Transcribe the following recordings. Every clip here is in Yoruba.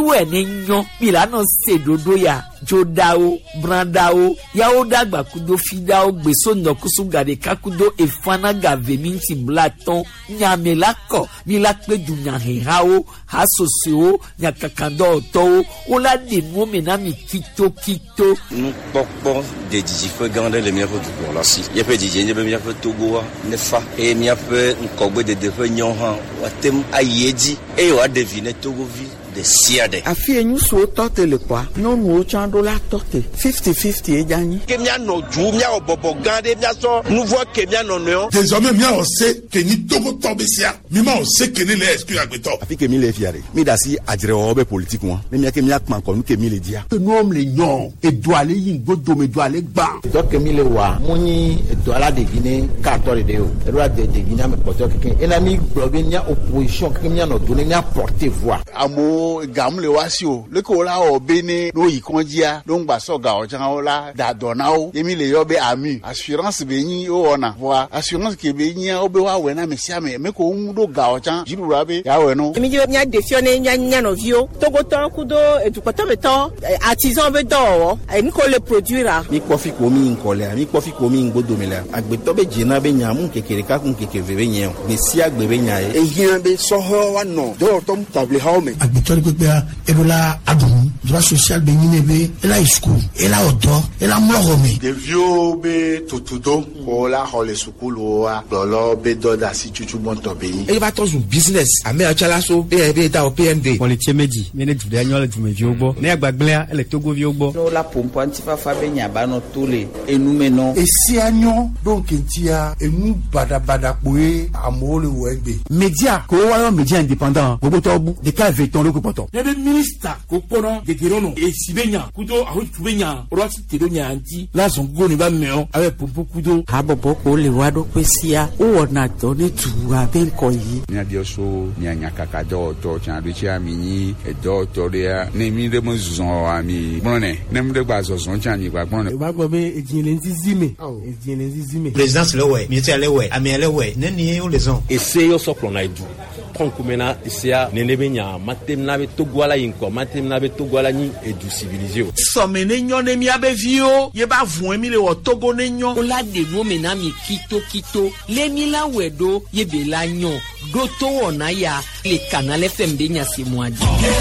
we ne nyo milano sedodo ya jodao brandao yao dagba kudo fidao gbeso nokusu gade kakudo efana gave minti blaton nyamelako milakpe dunya hehao hasoseo nyakakando to ola de no menami kito nous pokpo de dijifo gande le miafo du la si ye pe dijje be miafo togo ne fa e miafo nkogbe de defo nyon watem ayeji e wa devine togo vi de siade afie nyu so tote le kwa no no chando la tote 50-50 e jani ke mia no ju mia obobo gande mia so nouveau ke mia no no désormais mia on sait que ni togo tobesia mima on sait que ne le exclu agbeto afi ke mi le fiare mi da si adire obe politique won me mia ke mia kman ko nu ke mi le dia que nous le nyon et doit aller yin godo me doit aller gba to ke mi le wa muni to ala deviner carton de o e doit deviner me porter quelqu'un et la mi bloguer nya opposition que mia no donner nya porter voix amo gamle wasio le ko la obene no ikonjia don gba so ga o jan o la da donao yemi le yobe ami assurance be yin o ona voa assurance ke be yin o be wa we na me sia me ko do ga o jan jiru rabe ya we no mi je nya defione nya no vio togo to kudo edukoto beto artisan be do en ko le produire mi kofi ko mi nkole mi kofi ko mi ngodo mele agbeto be jina be nya mu kekere ka kun kekeve be nya be si agbe be nya e yin be so ho wa no do to table ha o me agbeto ebola adum droit social be nyinebe ela school ela odo ela mlogome de vieux be tutudo ko la hole school wa lolo be do da si chuchu bon to be e va to business ame achala so be ta o PMD politie meji manage de anyol du meji ogbo na agbagblea ele togo vi ogbo no la pompo antifa fa be nya ba no tole enu meno e si anyo donc ntia enu bada poe amole wegbe media ko wa media indépendant gogo to bu de ka veton le ko poto ministre ko pono de gerono e sibenya kudo aho tubenya rosi tedonya anti la zongo ni ba meo ave pompo kudo habobo ko le wado kwesia o na to ne tuwa ben ko yi nya dio so nya nya kaka do to chan do chi amini e do to dia ne mi de mo zon ami brone ne mi de gba zon chan ni gba brone ba go be ejinle nzizime ejinle nzizime présidence le we ministère le we ami le we ne ni o les on essaye yo soplo na idu konkumena isia nenebenya matemna be togwala yinko matemna be togwala ni edu civilisé so menenyo ne mi abevio ye ba vun mi le wo togo nenyo ola de no menami kito le mi la wedo ye be la nyo do to wona ya le canal FM de nya se moadi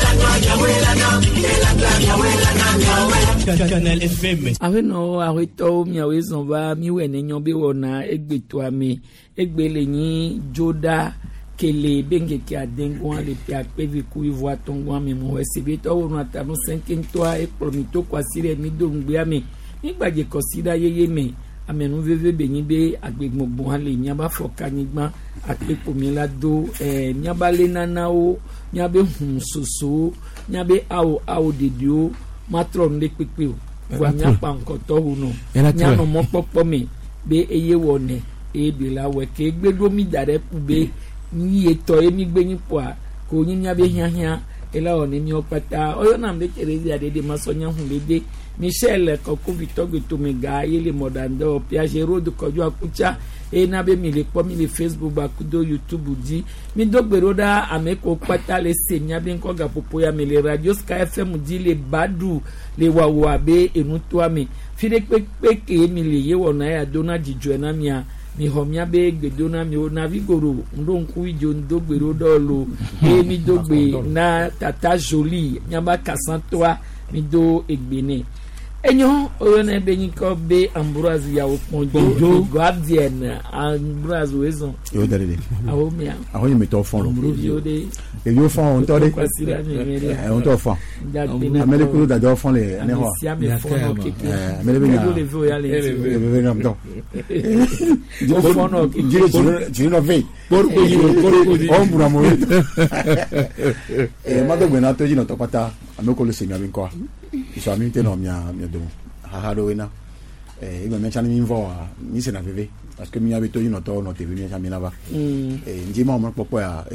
Canal FM awe no awe to mi awe zon ba mi we nenyo be wona egbeto ami egbele ni joda kele benge ki adengo le pia pevi ku ivoa tongo mi mo sebe to wonu atanu 5 toa e promito kwasire mi do ngbe ami nigbaje kosida yeye me amenu veve benyi be agbegbogbon ale mi aba foka nigba apepo mi lado mi aba le nana o mi abe hun soso mi abe awo dedio matron le pepe o wa mi apa nkan to huno mi ano mo popo mi be eye wone e be la we ke gbedo mi dare pu be ni eto emi gbeyin po a ko yin nya be hiahia ela oni mi opata oyo na mbe kere dia de masonya hun bede Michel ko Victor to mega yele modando Piaget road kojo akucha e na be mi le po mi le Facebook ba kudo YouTube di mi dogbero da ameko pata le senya be nko ga popo ya mi le radio Sky FM di le badu le wawa be enu to ami fide pe ke mi le ye wona ya dona jijo na mia mi homia be gbedona mi o navigoro ndo nku ijo ndogbero dolo e mi dogbe na tata jolie nyamba kasantoa mi do egbene enyo oyo na be nyiko be Ambroise ya oponjo guardian Ambroise wezo yo dalele awo mia awo mi to fon lo yo de e yo fon on to de on to fon amele ko da do fon le ne ho amele be nya le vo ya le be na mdo do fon no ji no ve porco ombra mo ma do gena to ji no to pata ameko le se mi abin ko so ami te no mia do ha do ina igba me chani mi vo mi se na veve parce que mi abito ino to no te mi chami na ba ndi mo popo ya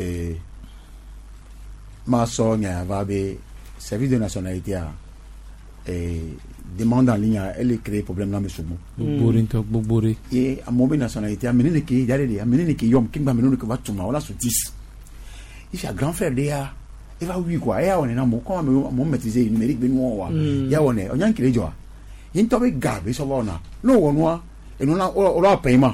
ma so nya va be service de nationalité a demande en ligne elle crée problème na me sumo boboré et a mo be nationalité a menene ki yom kingba menene ko batuma wala so 10 il a grand frère de ya il va oui quoi et on est na mo comme mo maîtriser numérique ben moi wa ya on est on yan kire jo yin to be gabe so bona no wonwa enu na o la paiement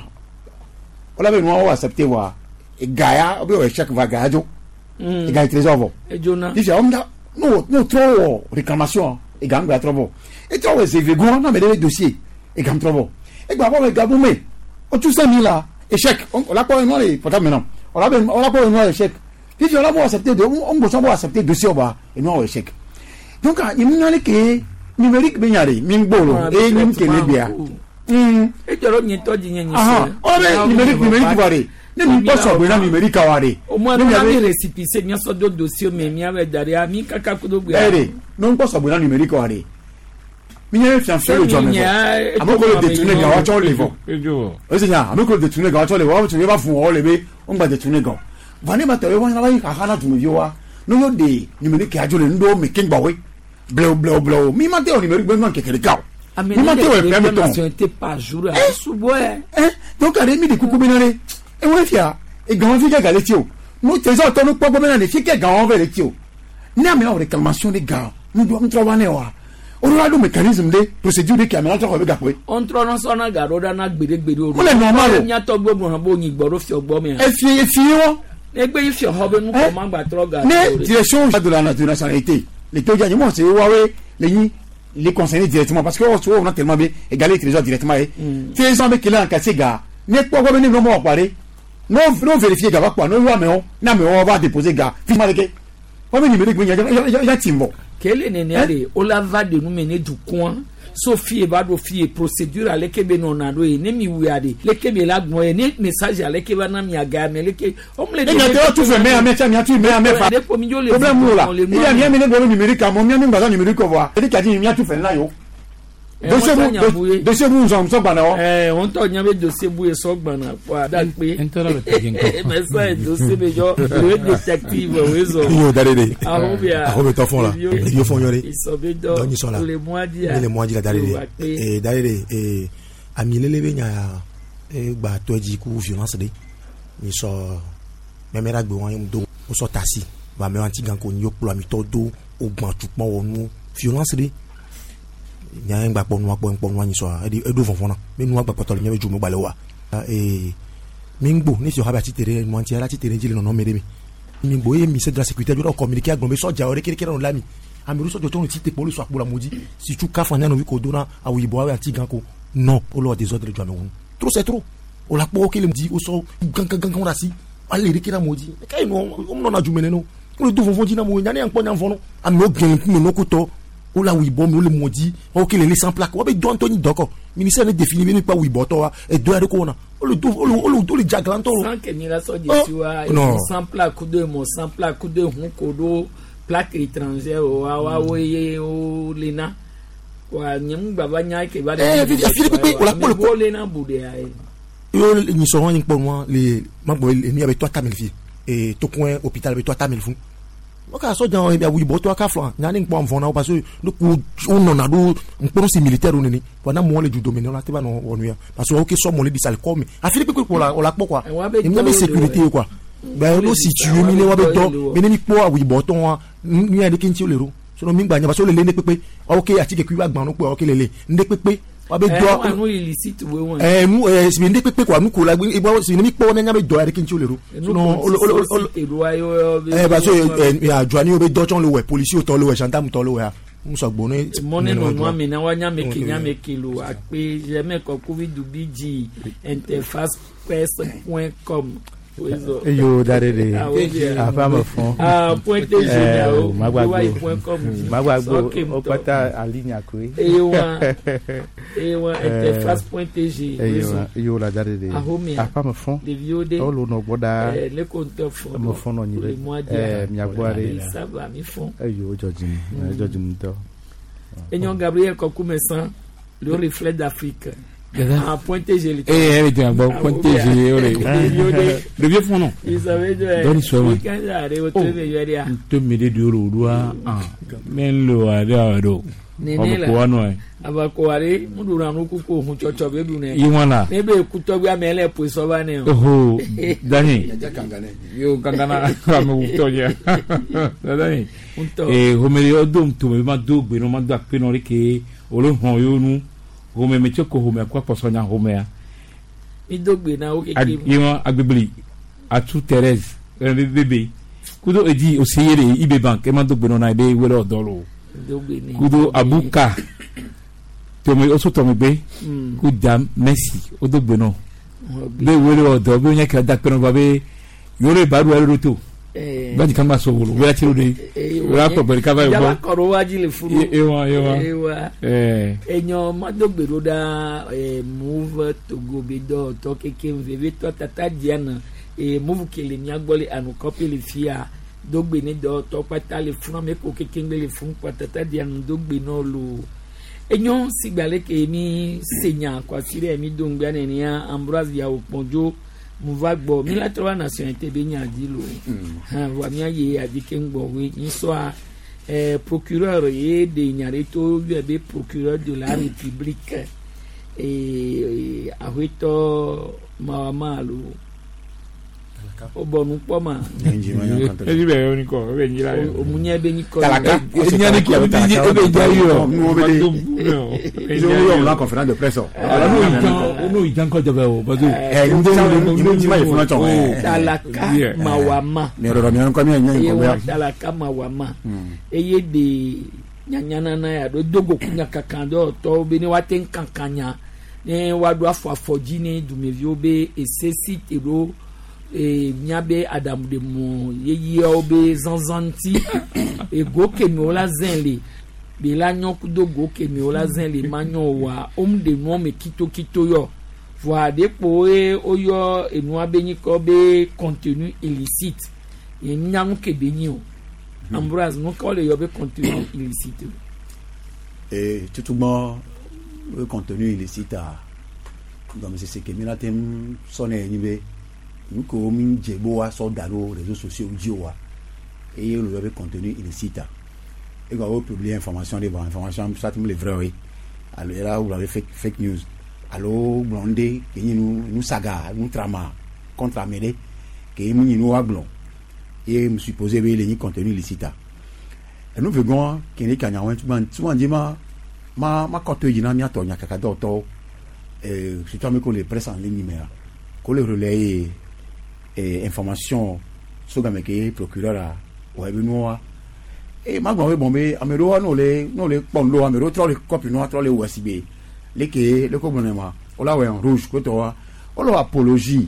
o la be no wa accepter wa e gaya o be o check va gajo e gaya trésor e jona dice on da no trop réclamation e gamba trop e trop c'est végon na me des dossiers e gam trop e gba bo gabu me o tu 5000 là échec on la pas non les portable maintenant on la pas non échec dice on la pas accepter on peut accepter dossier ba et non échec donc il n'y a que numérique be nyare min bolo e nyim kele bia e joro nyi to di nyi ah o numérique bare ne mi poso be na numérique aware o mo na mi récépissé nya so do dossier me mi ave dare ami kaka kudo bia ere non poso be na numérique aware mi nye fian fere jo me amoko le détourner ga wa cho le vo o se nya amoko le détourner ga wa cho le vo tu ba fun o le be on gba détourner ga vani ba tele wa na ba yi ka hala tu mi wa no yo de numérique ajo le ndo me king bawe blow mi mate o numérique ben kekere ka mi mate o pe mi ton était pas jour suboe donc ale mi de kuku binare e won fia e gan fi ga le ti o no trésor to no popo binare fi ke gan over le ti o ni ame o réclamation de gars nous doit trouver ne wa o la do mécanisme de procédure de caméra to ko be ga pe on tro no so na ga ro da na gbere o le normal o nya to gbogbo han bo yin gboro fi ogbo mi e fi wo egbe ifi hobe nu ko ma gba tro ga ne direction de la nationalité les taux d'animaux c'est Huawei les concernés directement parce que on a tellement bien égalé trésor directement c'est ça mais qu'il a en cassé gars n'est pas venir non moi parler non vérifier gars quoi non mais on va déposer gars finalement que on va numérique ya timbo quel est né on la va de nous mener du coin Sophie e ba do fie procédure ale ke be no na do e ne mi wiade le ke be la gbo e ne message ale ke ba na mi aga me le ke o me le de tu fais mais tu me fa problème là il y a bien mené bon numérique à mon bien bazan numérique voir et que dit mi tu fais là yo dossier bu nzom so gbana o on to nya be dossier bu e so gbana kwa da pe mais ça dossier be jo le détective wezo yo darede ahobia to fond là yo fond yore ils sont bédo les mois dia darede et darede et amilele be nya gba to ji ku violence de ni so memera gbe won do o so tasi ba me anti gan ko ni yo plo mi to do o gban tupon wonu violence de nya ngba pon wa ni so e do fonfon na me nu agba potolo nya ju mo gbale wa mingbo ni si o ha ba ti tere mo anti ala ti tere jile no mere mi mingbo e mi se de la sécurité do communiquer agbon be soja ore kere no lami amiru sojo to ti te police apola moji si tu ka fanya no wi ko dona awi bo anti gan ko non o lo des ordres jo amewon trop c'est trop o la po kele di o so gan rasi ale ri kira moji kai no o no na ju mene no o do fonfon ji na mo nya ne anpo nya fonno ami o gen mi no ko to o la oui bon le modi o que les sans plaque o be do Anthony Doko ministère ne définit même pas oui bon toi et do are ko na o le jaglanto sans que ni la so di tiwa sans plaque de mo sans plaque de hun ko do plaque étrangère o wa we o lena wa nyam baba nya ke ba Philippe o la ko lena bude ai yo ni so won pour moi les magbo ni avec toi tamel fi et to coin hôpital avec toi tamel fou oka so jan e bia wi bo to aka flan nya ni npo amfon na o parce que ku on na do npo si militaire oni ni wana mo le ju dominer la te ba no wonu ya parce que o ke so mo le disal comme a Philippe ko la o la po quoi il y a sécurité quoi ben no situé mi ne wa be do mi ni po wi bo to wa ni ya de kin ti o le ro so no mi gba nya parce que le le pepe ok ati ke ku wa gban no po ok le nde pepe wa be do anu illicite we won mu si nde pepe quoi mu ko la gbe bo si ni mi po na nya be do ya de kin ti o le ro no parce que ya joani o be do chon le we police o to le we gendarme to le we mu so gbo ni money no mo mi na wa nya me kilo ape je me ko covid bg interface.com yo darede afama fond point génial magwagbo opata aligne akwe ewa interface.tg yo la darede afama fond olo no boda le compteur fond mo fond no nyire miagboare ça va mi fond yo jojim do Enyon Gabriel Kokumesan le reflet d'Afrique. Pointé G. Pointé G. Le vieux fond non. Ils savaient de. Donne soin. Quand j'arrive au te mêler de l'eau, mais le nenela abakoare mudura nukuko hu chocho bebu ne iwana nebe kutobi amele poisoba ne oho dani yo kangana ame utoya dani homeri odum tu me ma do gbe no ma do apeno re ke olo hon yo nu home me choko home akwa posonya home ya idogbe na oke ki iwa agbebli atu Thérèse bebe kudo eji oseyere ibe bank e ma do gbe no na ebe wele odolo kudo abuka tomi oso tomi be kudam merci odogbe no be wele odo be nya ka dakpeno ba be yore baru eroto ba di kan ma so wolo we ati ode ra ko be ka ba yo ba ko waji le furu ewa enyo madogbe ro da move to go be do to keke veve to tata diana move kele mi agbole anu copy le fia dogbe ni do to pata le fun me ko keke ngbe le fun patata diana dogbe no lo enyo sigbale ke mi senya kwa sire mi dongbe ani ya Ambroise ya oponjo mouva gbo mi la trois nationalité be nya dilo wa mi aye adike ngbo we ni so procureur ye de nyareto be procureur de la République ahweto mawamalu obonu poma eji be oni ko be njira omunye be ni ko talaka nyane ki be jayo yo la conférence de presse no ijanko jobe o bazo ndi ma ifuna to talaka mawama ne ro mi ko mi nyen ko ya talaka mawama eye de nyanyana na ya dogo kunya kakando to be ni waten kankanya ne wadu afoji ni dumevio be esesi tero nyabe adam de mo yeyi obe zanzanti go kemiola zenle be la nyoku do go kemiola zenle manyo wa de no me kito yo voa depo oyo enu abeni ko be contenu illicite nyamu kebeni o Ambroise no ko le yo be contenu illicite tout bon le contenu illicite comme c'est que mina tem sonné ni be ko min jebo wa so dalo réseaux sociaux diowa et le web contenu illicite et quand vous publiez information des information ça tout les vrais alors là vous avez fake news alors blondé que nous saga nous trama contre Amédée que nous aglon et me supposé les contenu illicite et nous vegon que les kanyawen tu dit ma côté dina mi atonya kaka doto si tu as mis que les presse en ligne mais que le relais information so ga meke procureur a wa bi noa magba we bombe amero no le pon lo amero tro le copy no tro le wasibe le ko bonema ola we en rouge ko to olo apologie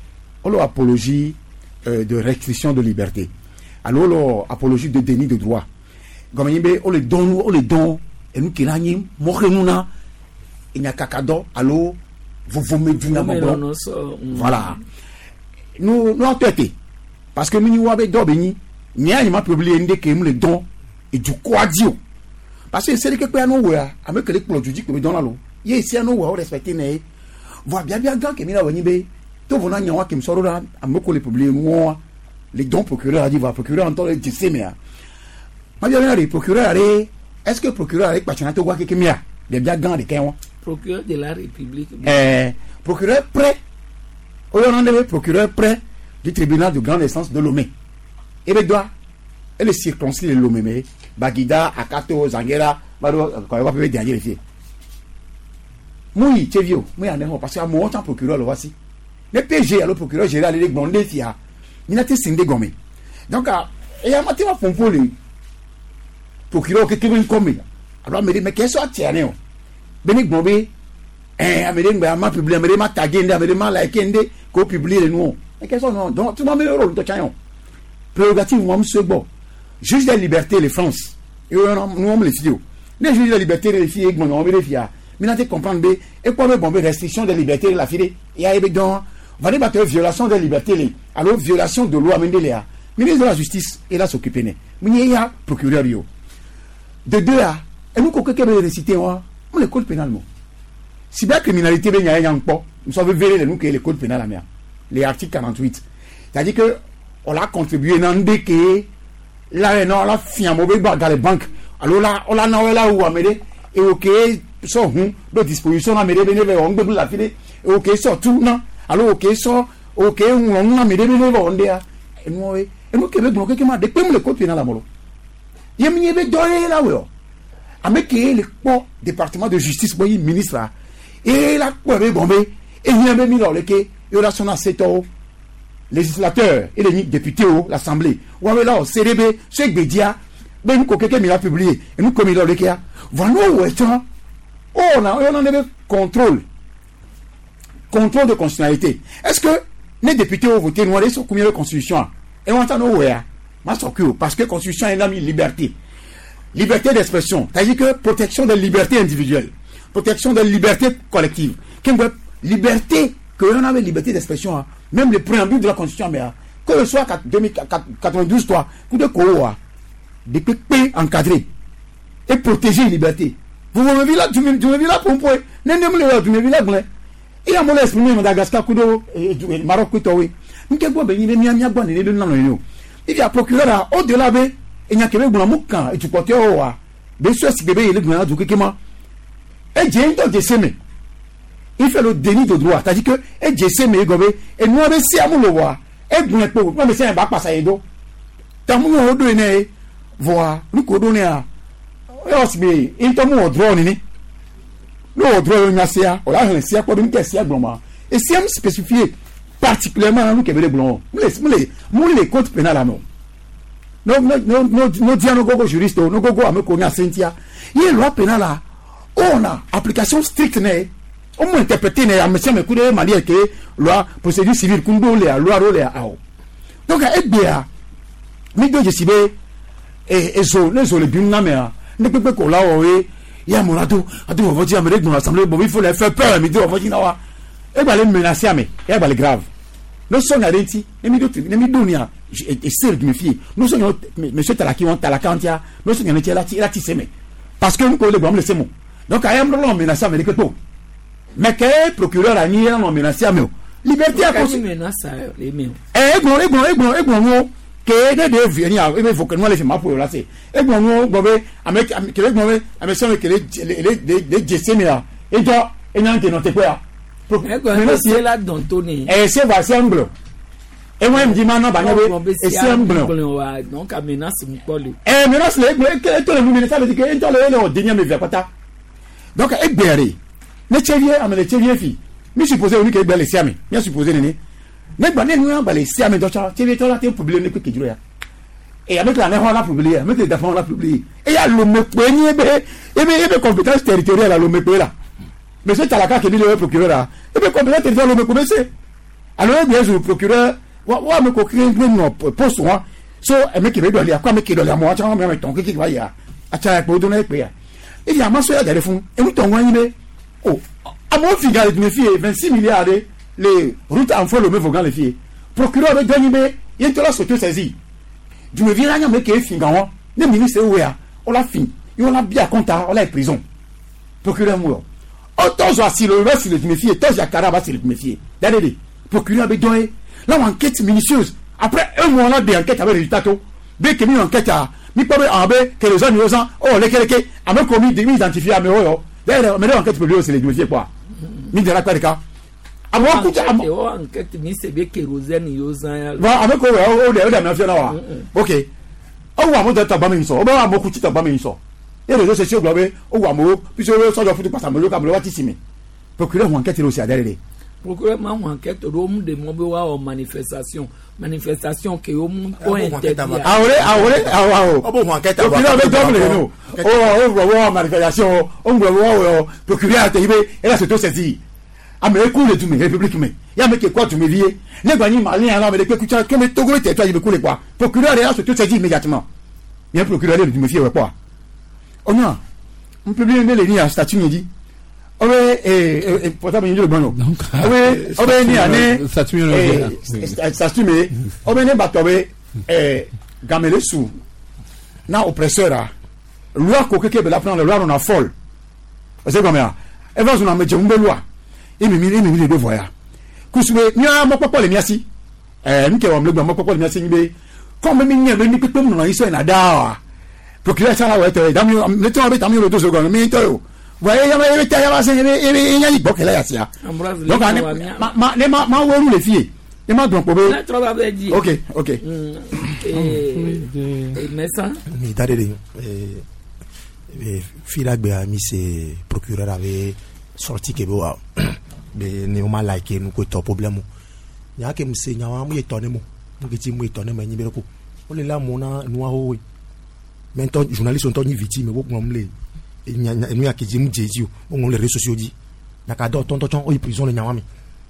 de restriction de liberté alors lo apologie de déni de droit comme yimbe o le don et nous kilani mo renuna ina kakado allo vous medina bon voilà nous traité parce que nous avons d'obéni ni a ma publié ndé que le don et du quadio parce que c'est que quoi nous ouais avec les produits que me donne là y ici nous ouais respecter né voit bien grand que mina woni be to vona nyawa que me soro là ameko les publier moi les dons procureur a dit va procureur en temps de mais ma bien les procureur est-ce que procureur avec pachana to quoi que mia bien grand de kenwa procureur de la République procureur prêt on a procureur près du tribunal de grande instance de Lomé. Et bien, elle est circoncis de Lomé, Bagida, Akato, Zangera, Bado, quand on va faire dernier les filles. Moi, tu es vieux, moi, parce que moi, procureur, le voici. Le PG, le procureur général, il est bon, il a été scindé gommé. Donc, il y a un matin, on peut le procureur qui est comme alors, mais qu'est-ce que tu as dit? Bénic Bombé, Amédée ma publié Amédée ma tagué Amédée ma liké ko publier les noms et qu'est-ce non donc tu m'as mis le rôle de caillon prérogative moi monsieur bon juge de la liberté les France et nous on les filles les juges de la liberté les filles mon nom les filles mais n'a te comprendre et quoi me bomber restriction de liberté la fille il y a donc va débattre violation de liberté alors violation de loi Mendeléa ministre de la justice et là s'occuper né mais il y a procureur yo de deux à et nous que réciter moi le code pénal moi si la criminalité ben y a un peu nous savons vérifier nous que le code pénal la mer les articles 48 c'est-à-dire que on a contribué dans des que là non la fiam au dans les banques alors là on la na là ou amede et OK so de disposition amede be ne on gbe la file et OK so tout non alors OK so OK on amede be ne on dia et nous que be gbo ke ma de pe mu le code pénal la molo yemi be doye la we avec le département de justice boy ministre là et la quoi be bombe et il y a même mis dans le que il y a son asseto législateur et les députés l'assemblée ou avec là CDB ce Bedia ben ko quelqu'un mi a publié et nous comme il dans le que voilà où est on a contrôle de constitutionnalité. Est-ce que les députés ont voté noir sur combien de constitution et on entend où est parce que constitution est la liberté d'expression, c'est-à-dire que protection des libertés individuelles, protection des libertés collectives. Quelle liberté que l'on avait liberté d'expression, même le préambule de la Constitution, mais que ce soit 92 toi, coup de Koa, des pépés encadrés et protéger les libertés. Vous me vivez là, tu me vis là pour un point. Tu me vis là, il y a mon esprit, Madagascar, Kudo, Maroc, Kutowe. Il y a procureur au-delà de il n'y a que le blanc et tu portes au roi. Bien sûr, si bébé il est blanc, du kéma. Et j'ai une de s'aimer. Il fait le déni de droit. C'est-à-dire que, et j'ai s'aimé, gobé, et nous avons si à mon roi. Et blanc pour moi, mais c'est un bac pas ça et d'eau. T'as mon nom de né, voir, nous codonner à. Et il t'a mon droit, ni. Nous, droit, on a si à, on a un si à quoi d'une question blanc. Et si on spécifié particulièrement, nous qui avons les blancs, nous les comptes pénal à nous. No dia no gogo juriste no gogo ameko nya sentia ye loi pénal là on a application stricte né on m'a interprété né monsieur me kude mali ke loi procédure civile kundo le loi role a donc e bia mi do jesibe et zo le bin na me ne pepe ko la o ya monato atu voji amere dans l'assemblée bon il faut les faire peur mi do voji na wa e ba le menacer ame e ba le grave no son arenti ne mi do nia et c'est de me fier nous sommes monsieur Talaki on Talakantia nous sommes là tissemé parce que nous connaissons le bon laisser mon donc I am non menacer avec tout mais que procureur a nié non menacer mais liberté à cause menace les mêmes bon que de venir il faut que nous les faire pour là c'est et bon bobé avec que le bon avec ça que les gessemia et toi et non que non te quoi c'est là dans Tony et c'est va semble et moi, je me dis maintenant, et c'est un blanc. Donc, à menace, menace, tout le monde, ça veut dire que le dernier me vient pas. Donc, et bien, les tchéviers, à mes tchéviers filles, mais supposé que les les siamés, bien supposé, n'est pas les siamés, donc, tchéviers, tu as publié le qui dure. Et avec la on a publié, avec les défenses, on a publié. Et il y a le premier, et bien, compétence territoriale à l'homme là. Mais c'est à la carte qui dit le procureur là. Et bien, compétence territoriale, l'homme commencé. Alors, bien, le procureur, wa me ko créer no poste wa so e me ke be do le akwa me ke do le mo acha me ton ke wa ya acha ko do na pe ya e ya ma so ya dare fun e mu ton wa yin be o amo figa de me fie 26 milliards les routes en fond le me vogan le fie procureur de gagner be yin to la so to saisi du me vira nya me ke finga wa ne ministre we ya o la fin yo la bia compta o la prison procureur mo o to zo asile le reste de me fie to ya karaba c'est de me fie dade procureur be doye là enquête minutieuse après un mois là des enquêtes avec résultat tout dès que mi enquête a mi pas en bé que les gens oh les a même commis des identifié à me d'ailleurs mais enquête publiée c'est les dossiers quoi mi de la quoi cas avant coup enquête ni c'est bien kérosène yosan va avec de mafia là OK oh wa mo de ta ba mi so o ba mo ku ti ta ba mi so et les sociaux globés oh wa mo puis so do futu passa mo lo ka mo wati simi procureur enquête aussi à derrière procureur ma enquête rom de mo be wa o manifestation que o mu o interdit bon enquête procureur be double no o manifestation o procureur te ibe et là c'est tout saisi a me ku le tu me république me ya me ke quoi tu me vie ne gba ni mali ala me de ku cha que me togo te toi ibe ku le quoi procureur là c'est tout saisi immédiatement bien procureur de me fie ouais quoi on a on publie les lignes à statut me dit obe portable ni le bon obe ni ane statut me obe ne batobe gamele sou na oppresseur a loi ko keke be la prendre loi on a folle c'est comme ça e va sur na meje mbe loi e mi de voya kusube ni a mo popo le mi asi nke wa mlegba mo popo le mi asi ni be comme mi ni pepe mu na iso na da procureur ça là ouais dami le temps avec dami le 2 secondes mais to voyez ya va c'est il y a bok là ya donc ma wolu les filles et ma donc OK mais ça mais d'aller filagbe ami c'est procureur avait sorti que bo be ne o ma like nu ko to problème ya ke mse nya wa mu etone mo ngiti mu etone ma nyi bereko o le la mo na nu ho we mento journaliste on to ni victime bo ngom le nya nu ya ke ji mu jeji o ngom le réseaux sociaux di na ka do ton o prison le nya wa mi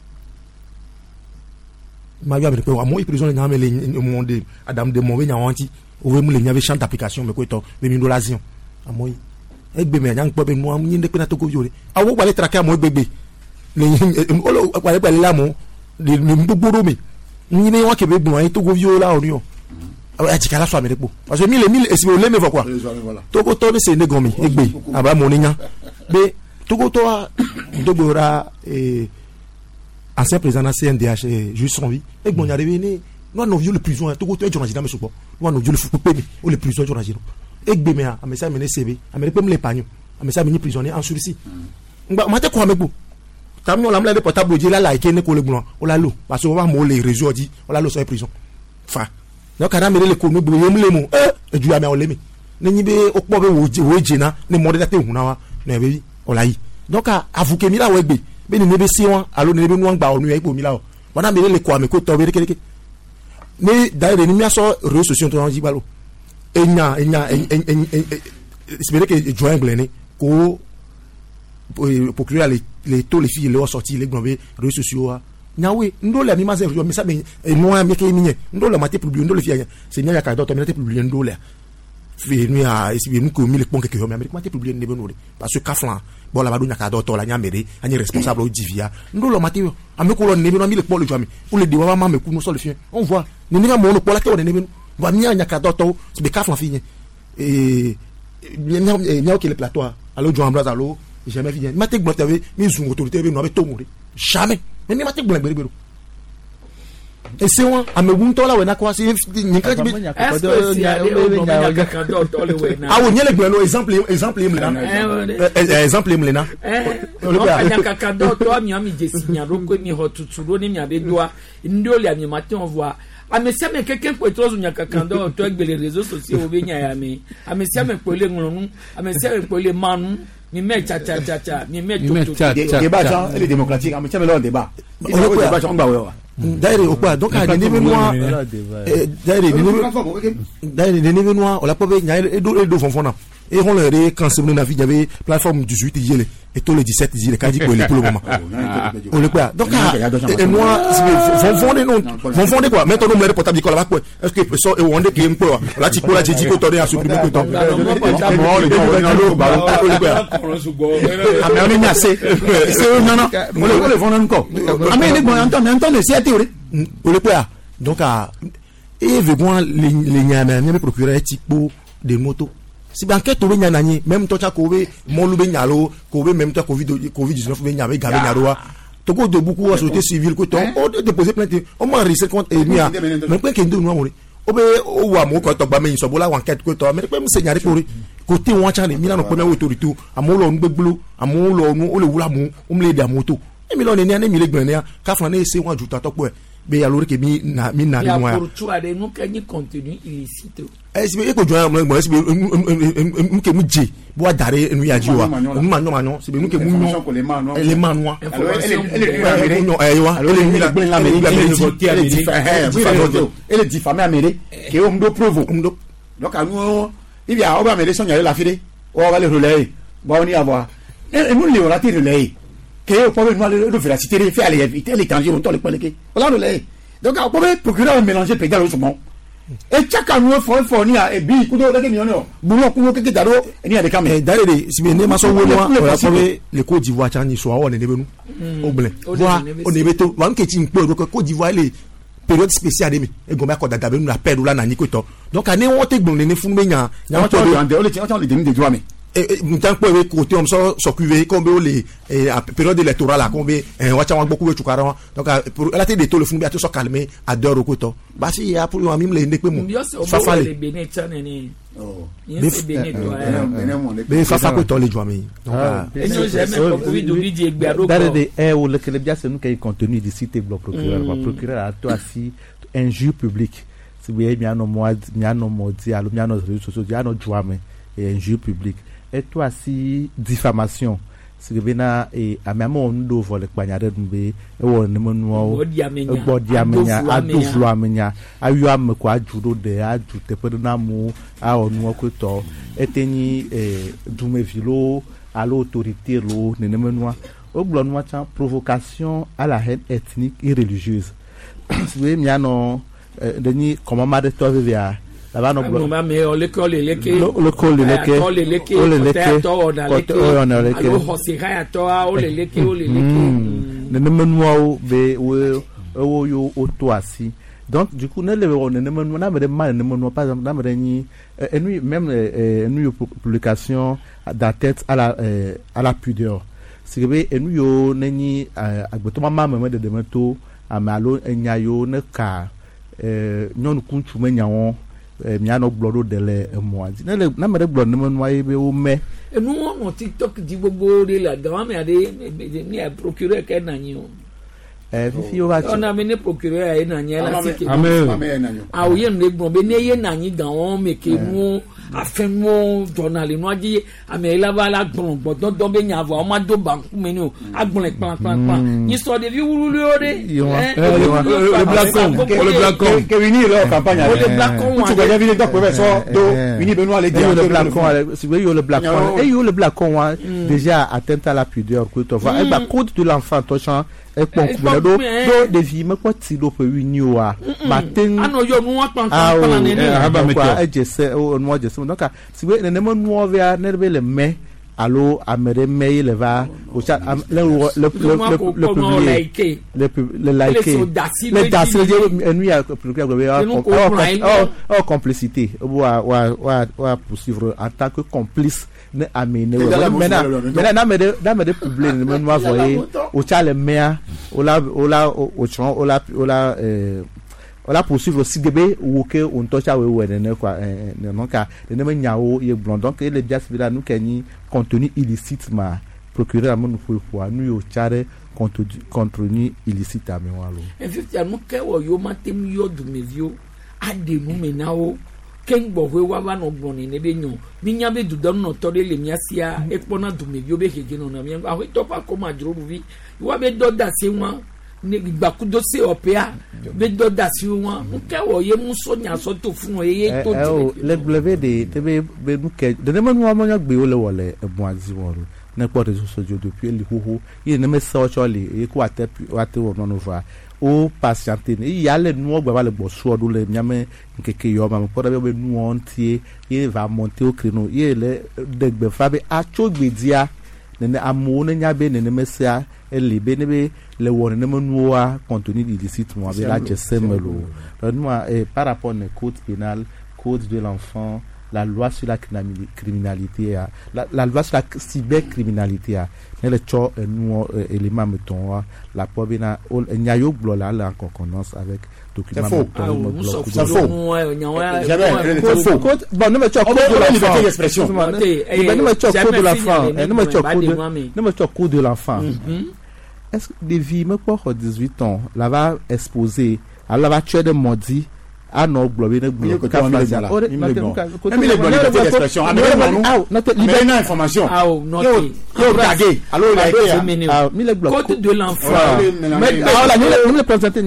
ma ya bereko mo prison le nya me le monde adam de mo we nya wanti o we mu le nya be champ d'application me ko to be mi do lazion amoy egbe me nya ngbo be mo am nyi de pe na to ko yore awo gba le tracker mo gbegbe le olo gba le la mo le gbogbo mi ni me wa ke be gbon to go viola ori o a ti kala so amere po parce que 1000 esi o le me fo quoi to ko to ni se ne gomi egbe aba mo ni nya be to ko to dogora ancien président na CNDH juste son vie egbon ya rewe ni no viole prison to ko to journaliste na me so po no viole fu pe mi o le prison journaliste egbe me a me sa me ne sebe amere pe me le pagno a me sa me ni prisonnier en sursis ngba ma te ko amegbo tamio la mle portable di la like ne ko le gbon o la lo parce que o ba mo le réseau di o la lo so prison fa no kada me le ko me gbo yem le mo eju ya me o le mi ne nyi be o po be wo jina ne mo de ta te hu na wa na be o la yi donc avuke mi la wo egbe be ni be si won alo ne be nu gba onu egbo mi la o wana me le ko ame ko to be keleke ne daire ni mi aso réseaux sociaux to ji balo enya espérer que joindre ne ko procureur les taux les filles les sorti les gombe réseaux sociaux nyawe ndole mi ma se mi sabe no mi ke mi ndole ma te publier ndole filles c'est nya ka do to mi te publier ndole fi nu ya esi bi nu ko mi le pon keke ho mi ma te publier ne be no parce que kaflan bon la ba do nya ka do to la nya mere ani responsable o divia ndole ma te ame ko lo ne be no mi le pon le jami ou le dewa ma me ku no so le fi on voit ni nga mo no po la te o ne be no va nya ka do to c'est be kaflan fi nya ke le plateau allo Joan Blas allo jamais fini ma te gbon tave mi zun autorité be no be to mori jamais mais ma te gbon gbere et c'est moi à me gunto la we na kwa si ni ka bi ah oui ni le gbon exemple me na anya kaka do to mi ami jesi nya ro ko mi hotuturo ni mi abedoa ndoli ami ma te on voit amesia me quelqu'un peut trop nya kaka do to egbe les réseaux sociaux obenya ya mi amesia me pole ngunu amesia me pole manu mi met cha mi met débat ça elle est démocratique amesia me le débat débat on ba wa d'ailleurs au quoi donc à des niveaux d'ailleurs on la pas nya et do fonfona et on le quand na vie j'avais plateforme 18 yele et tous les 17 yele ka di pour le moment on le quoi donc et moi fondé quoi maintenant on me portable quoi là quoi est-ce que ça et on est game quoi là tu peux la dit ko to à supprimer ko to mais on est assez c'est non on le fond encore mais les bon entend c'est théorie on le quoi donc et veut voir les nyama même procureur tipo des motos si banquet to be nya nani même to cha ko be mo lu be nyalo ko be même to covid 19 be nya be gabe nyaro to go de beaucoup à société civile ko to o déposer plainte o ma risque contre ennemi mais pe ke ndo no amore o be o wa mo ko to gba me so bola enquête ko to mais pe mo se nyare ko côté won cha ni mi na no pe na autorité amolo nu gbegbulo amolo nu o le wula mu o mle de amoto e mi lo ni ani mi le gbon ni ka flan na ese won ju ta to po be ya lori ke mi na ni mo ya pour tu a de nous que ni contenu illicite esi be ko join mo esi be nke mu je bo adare enu ya ji wa mu ma no si be nke mu no ele manwa ele diffamé améré que on do provo donc anu il y a oba améré son ya la fide o va le relayer bon ni avoir et nous le relate relayer que o peut nous le faire citer faire les éviter les danger on to le peleke voilà relayer donc on peut procurer mélanger pédale au moment et chaka no for ni a bi kudo de mi ono bulo kudo keke daro ni ade kam dare de si be ne ma so wo no la so be le Côte d'Ivoire chani so wa ne benu oble wa o ne beto wan ke ti npo ro Côte d'Ivoire le période spéciale de mi e go ma ko dada be nu la pedu la na ni ko to donc ani won te gbon ne fun me nya nya won to de o le de mi de joa mi tant que côté on so cuvé comme les période électorale là comme wacha wa beaucoup de chukara donc pour la tête de tout le fond bien tout so calmer à deux recoto bah si ya pour moi même les ndekwe mu fafa les mais fafa ko to les joami donc dans des où le que bien c'est nous qui contenu du site bloc procureur a toi si injure publique si vous avez bien no modi alo bien nos réseaux sociaux bien no joami et injure publique et toi si diffamation si bena et amamo ndo vole kpanyade mbe e wo ne manu gbodi amenya aduflu amenya ayu am ko ajudo de ajute pedna mu a onu okoto eteni dume vilo à l'autorité lo ne manu o glonwa chan provocation à la haine ethnique et religieuse si we miano deni comment ma de to vivia là-bas non mais l'école leke ne menuao be o yo otoasi donc du coup ne le ne menu na me mal ne menu par exemple na me ni même une publication d'atteinte à la pudeur c'est que nous yo neni agbeto mama me de demento amalo enyayo ne ka nyonu kunchu menyawo miano blodo dele moadi na me blodo ne mo aye be o me enu on TikTok di gbogbo de la grand me ade ni procureur ke nanyi o fifi o ba on a mené procureur aye nanyi la sike ah o ye ne gbon be ne ye nanyi gan on me ke mu afenmo journal no aji ame la ba la gbon gbon don be nya ava o ma do banku me ni o agbon pan ni so de vi wulu o de le blacon que vini leur campagne le blacon tu vas venir donc professeur do vini Benoît les dire le blacon si vous le blacon et le blacon déjà atteinte à la pudeur que tu vois et ba code de l'enfant to chan e pon do de vie me ko ti do pe wini o a matin ano yo nu pan na ne quoi e jesse o no jesse donc si we ne mo no via ne be le me allo amere me le va au chat le publier le liker le dasser nuit à complicité wa poursuivre en tant que complice ne amener maintenant na me de publier ne me voyer au chat le me on la poursuivre aussi gebe ou que on tocha we ne quoi non ka ne me nyao ye blond donc les bias là nous keni contenu illicite ma procureur à mon pour nous yo chare contenu illicite à méwalo effectivement que yo matem yo du mevio ade nu menao ken bo we wa no gboni ne be nyo minya be du don no tore le miasia e pona du mevio be heje no na mi a to pa ko ma juro bi wa be do da se wan ne gbakudo se opea be do da si won nke wo ye mu so nya so to fun ye to le bleve de tebe be nu ke de me nu amonya gbe o le wole ebun azi won na po de so jo depuis le hoho ye ne me so chole e ko ate wo no va o patiente ne ya le nu ogba le gbo so do le nyame nkeke yo ma po da be nu on tie ye va monter au créneau ye le degbe fa be a chogbedia ne amone nya be ne mesia elle be ne be le won ne menua contenu illicite moi be la jesemelo nous par rapport au code pénal, code de l'enfant, la loi sur la criminalité, la loi sur la cybercriminalité, le cho nous élément mettons la pobina il y a eu blola en concordance avec document c'est faux bon nous mettons code de l'enfant l'expression nous mettons code de l'enfant nous mettons code de l'enfant est-ce que des vies me pour 18 ans là va exposer alors là va tuer des maudits ah non globé ne globé l'expression libérer information alors code de l'enfant nous le présenter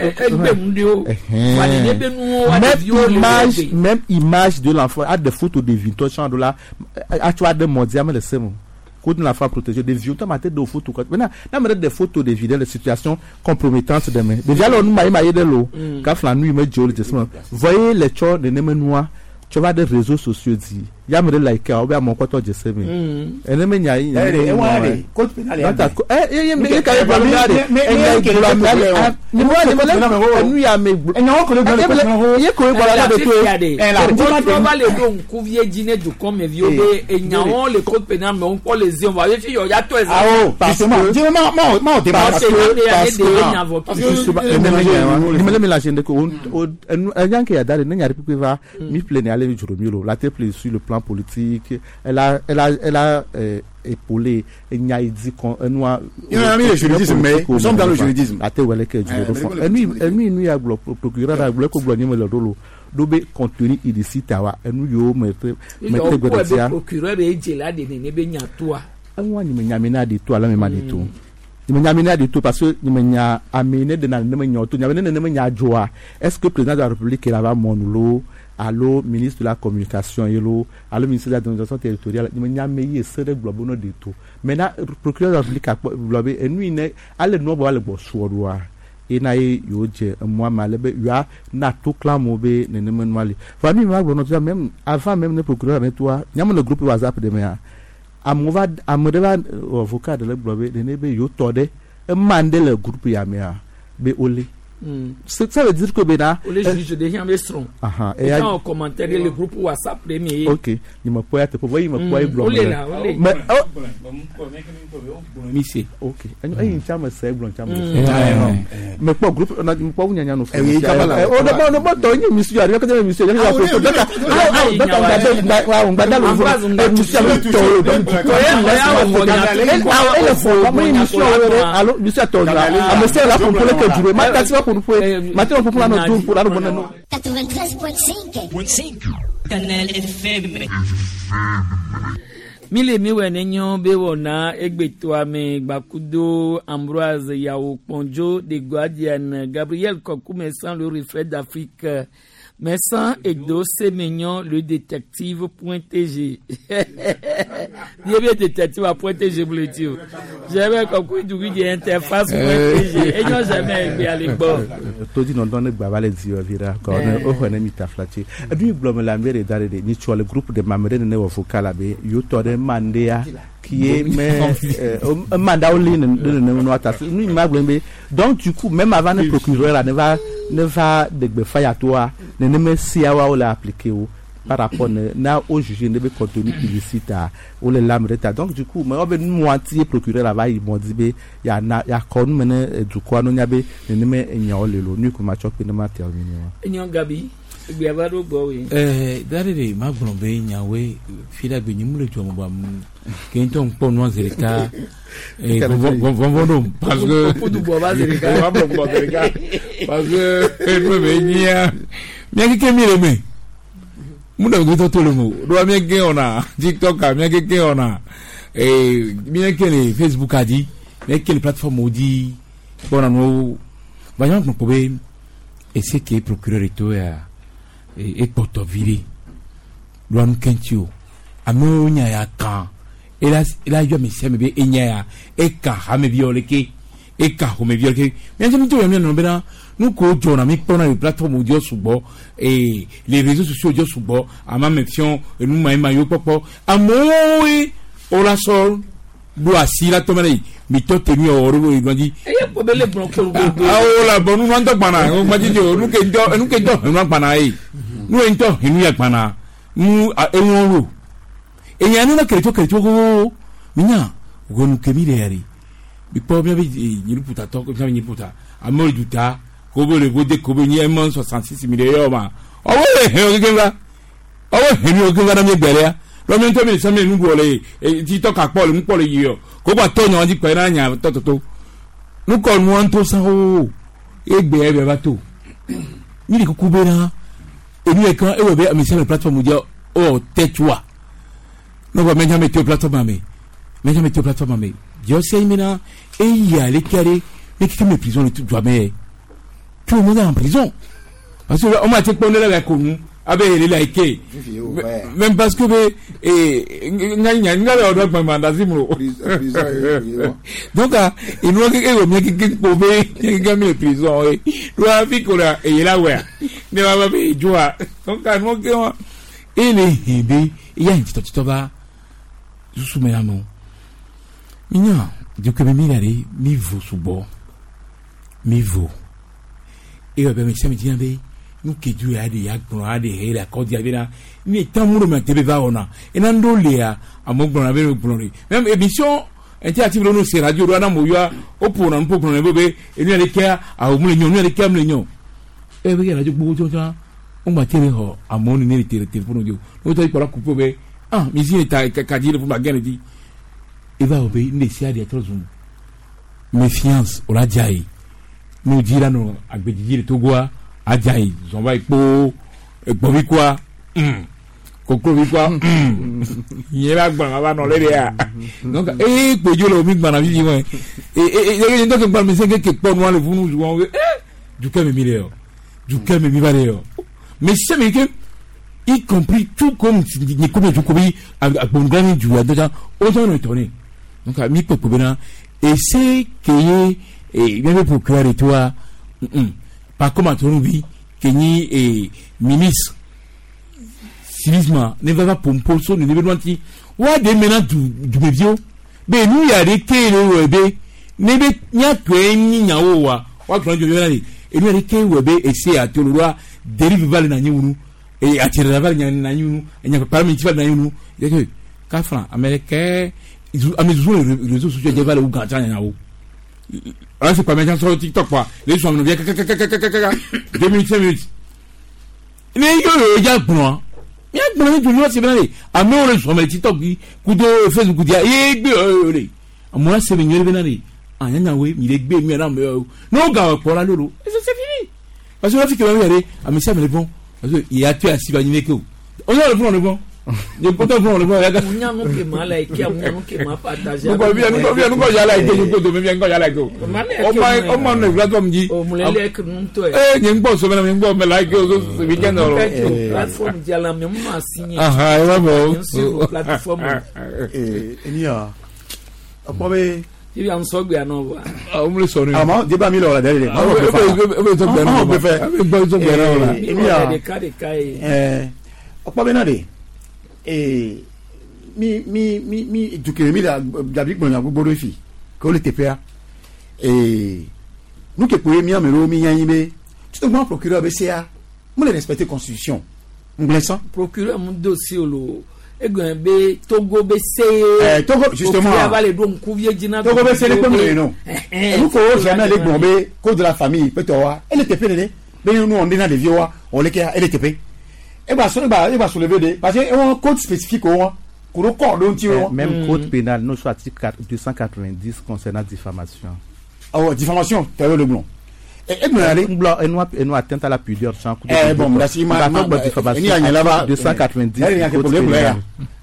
même image de l'enfant à des photos de vidéos de là à tu as des maudits mais c'est bon code de l'enfant protégé des vieux t'as maté de photos maintenant là mettre des photos des vidéos de situations compromettantes de main déjà là nous mailler de l'eau quand la nuit me joli justement voyez les chors de nemenois tu vas des réseaux sociaux dit ya me like ou bien mon koto je sais mais ene me nya yi code pénal ya me ka e ni mo ya me ye ko la de on va le don couvier dîner du comme vieux et nyaon le code pénal mais on peut les envoyer fi yo ya to ez parce que ma débat parce que ni me mélanger de ko en ya dare na nyari pipe va mi plane aller juro milo la te play sur le plan politique elle a épaulé Nyaïdi kon noa il a mis le juridisme mais nous sommes dans le juridisme à te wele que nous ya glo procureur a glo ko glo ni me le rolo dobe contenu illicite wa nous yo mettre le procureur e jela de ne be nyatua anwa ni me nyamena de to ala me ma de to ni me nyamena de to parce que ni me nya amene de na ne me nyoto nyamena ne me nya joa est-ce que président de la République là va monulo allo ministre de la communication yelo allo ministre de l'administration territoriale ni nya meyi sere globono de to maintenant procureur de la République a globé et nous ne alle no bo alle bo suodoa ina yo je moi malebe ya na tout clamo be ne me nwali famille ma gbo no même avant même le procureur ne toi nyam le groupe WhatsApp de mea amova amodeva avocat de le globé de ne be yo tode e mande le groupe ya mea be ole ça veut dire que bena les juges de Jean Mestron et en commentaire le groupe WhatsApp premier OK ni me poya te poya me poya blog mais Michel OK ay chama se blog chama mais pas groupe on a pas nyanya no no ba to nyi misu ya ko misu ya ko maintenant on peut prendre un tour pour aller bonne 93.5 Canal FM mile miwe nenyo bewona egbeto ame gbakudo Ambroise Yao Ponjo de Guardian Gabriel Kokume sans le reflet d'Afrique Messan Edo Semenyon le détective.tg Dieu détective.tg pour le dire j'avais compris du guide interface.tg et non jamais bien les bords to di non donne baba les yeux vira ko o ho na mita flati du blom la mbere dare de ni le groupe de mamere ne wo vocal abe yo to de mandea qui est mais mandat ne no attaque nous imagine donc du coup même avant le procureur ne va de faya toi ne me siawa ou la appliquer par rapport na au juge ne be contenu illicite ou le lamreta donc du coup mais on be moitié procureur là il m'ont dit ya kon mene du quoi no nyabe ne me nya le lo ni ko ma chop ne ma terminer nyon gabi gbe abado bo we darere ma gbonbe nyawe fila be ni mule jomo ba kento npo no zerika bon parce que pour du bo ba zerika parce que me venia mi ke mi le me muda go to le mo do mi ke ona TikTok mi ke ona mi ke le Facebook adi mi ke le plateforme odi bona no ba yon no pobe et c'est que procureur eto ya et portovili loan kentio amonya ya kan ela yo me se me be enya ya e ka ha me violeke e ka ho me violeke mais je me to yo no bena nous ko jona mi pona le plateforme audio subo et les réseaux sociaux audio subo ama mefion et nous ma yo popo amoy ola sol do asila to mane mi to temi oro e gandi e po bele bron ko ola bonu no ndo pana o ma jijo nu ke ndo nu pana e nu ento hinu ya pana nu enwo e nya nu na kereto go minya go nu kemi de yari bi po bi ni puta to ko ni puta amol duta ko bo le bode ko bo ni e man 66 millions ma owo he o genga na mi gbere ya lo mi to mi se mi nu bo le ti to ka po le mu po le yi o ko gba to yan di pe na nya to nu ko nu an to sa o egbe ebe ba to ni le kuku be na eni e kan e we be mi se le platform je o tetwa no ba menja meteo platform ame je sais mina e ya le kare mais qui me prison tout jamais tout le monde est en prison parce que on m'a dit qu'on est là connu avec les like même parce que nya le doit pas mandazi mo donc il nous que pour be gagner prison doit fi ko la et là ouais ne va pas joie donc nous ele hebe ya ntito ba susu me amo minya de que me mirare mi vo subo mi vo e be me chami diambe nu keju ya de ya gbon ade hera ko dia bina ni tamuro me tebe ba ona ina ndo le ya amogbon abe gbon re même émission enti ati bro no se radio ro na mo yo opo na mpo gbon bebe eni ale kia a o mu le nyon ni ale kia mu le nyon e be ya radio gbogbo jojo o ma tele ho amoni ni tele telephone jo o to ipora kupo be mi si ta ka dire pour bagane di e va obe ni si ade trozum méfiance o la jai no jira no agbejiji to gwa ajai zonba ipo egbo bi kwa kokoro bi kwa yera gba ba no le ya donc pejo lo mi gba na bi won e donc gba mi se ke po no le funu ju won du ka me mi le du ka me mi ba le mais c'est mais que y compris tout comme ni comme du kobi a bon gani du adoja autant no tourner donc mi popo bena et c'est que et même pour clair toi par comment tu nous que ni ministre civisme ne va pas pour so ne devons ti wa de mena du mevio be nu ya de kele webe ne be nya to ni nyawo wa to njo yana ni e nu ya de kele webe e se a to lwa derive val na nyunu e a tire val na nyunu e nya pa mi ti val na nyunu ye ke ka fran americain amezu les réseaux sociaux de val ou ganta nyawo alors c'est pas maintenant sur TikTok quoi les gens viennent 2 minutes 5 minutes mais yo ya gbon ya gbon ni jo se bele amo le so me TikTok ku do Facebook dia e gbe le amo se me nyere benani anya nyawe mi le gbe mi na no ga po la loro et c'est fini parce que la fille que va regarder ami ça me le bon parce que il a tué à Siba Nyeko on a le bon je peux te prendre le bon on a non que mal like on a non que mal partager on ko ya like ko do me bien ko ya like o ma no platform ji o mu le like nun to nyen bo so me bo me like o so weekend o platform ji ala me ma signer e wa bo platform enia opo be ibi am so gbe ana wa o mu le so ni ama de ba mi lo la de o be to gbe na o be fe o be to gbe na o la enia de kai opo be na de mi dukere mi la dabi gbon ya gbogbo fi ko le tepea nous que pour mi amelo mi yan be tout le procureur be sia mo le respecter constitution nglesan procureur mon dossier lo egben be Togo be se Togo justement va le don couvie jina Togo be se le comme non nous ko jamais le gbon be cause de la famille petowa elle tepe le be nous on dina de vioa on le ka elle tepe e ba soulever de parce que un code spécifique au même code pénal nous soit article 290 concernant diffamation. Diffamation t'as le blond et nous atteinte à la pudeur sans coup bon merci ma diffamation 290 code pénal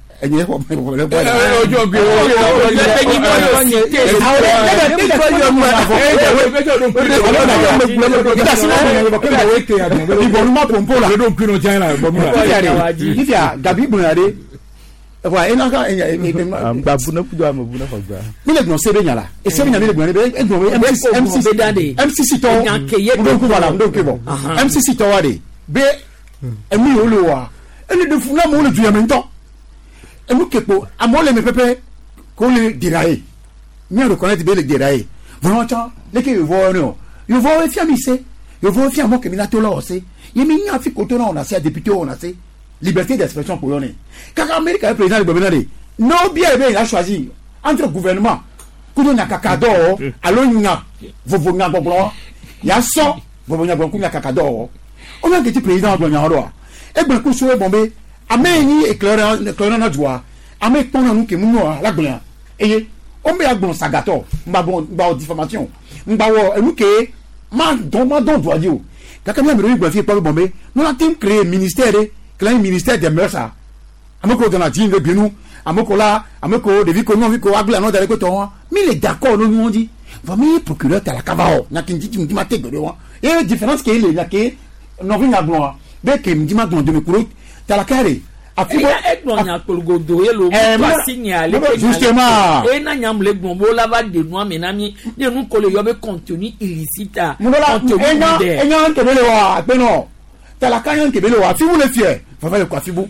et nous kepo amole me pepe ko le diraye mi reconnaître be le diraye vraiment le que voit non yo voit fi amise yo voit fi amo que mi na to la ose yemi nya fi ko to na ona se député ona se liberté d'expression pour yone kaka America président de gouvernement no bien il a choisi entre gouvernement kudo na kakado alo nya vovo nya gbogbo ya so vovo nya gbogbo nya kakado on a que président do nya ro e gbe ku so bombe ameni éclairant na joie ame pona nu ke mu no la gbon eye o me agbon sagato mba bon diffamation mba wo enu ke ma don doaji o kaka mi amero igba fi pa bombe no la team créer ministère des mœurs ameko dans la team de bienu ameko de vi ko no vi ko agla no dare ko to mi le d'accord no mi dit va mi procureur ta la kavao na kinji ti ma tegbe wa e différence ke ile na ke no vi na gbon be ke mi ma gbon de me kuro la carré afibo egbon nya polgodo yelo pa signal justement e na nyam le gbon bo la va de no amena mi de nu ko le yo be contenu illicite contenu de enya nkebele wa pe no ta la kanyan nkebele wa fibu le fier fa fa le kwa fibu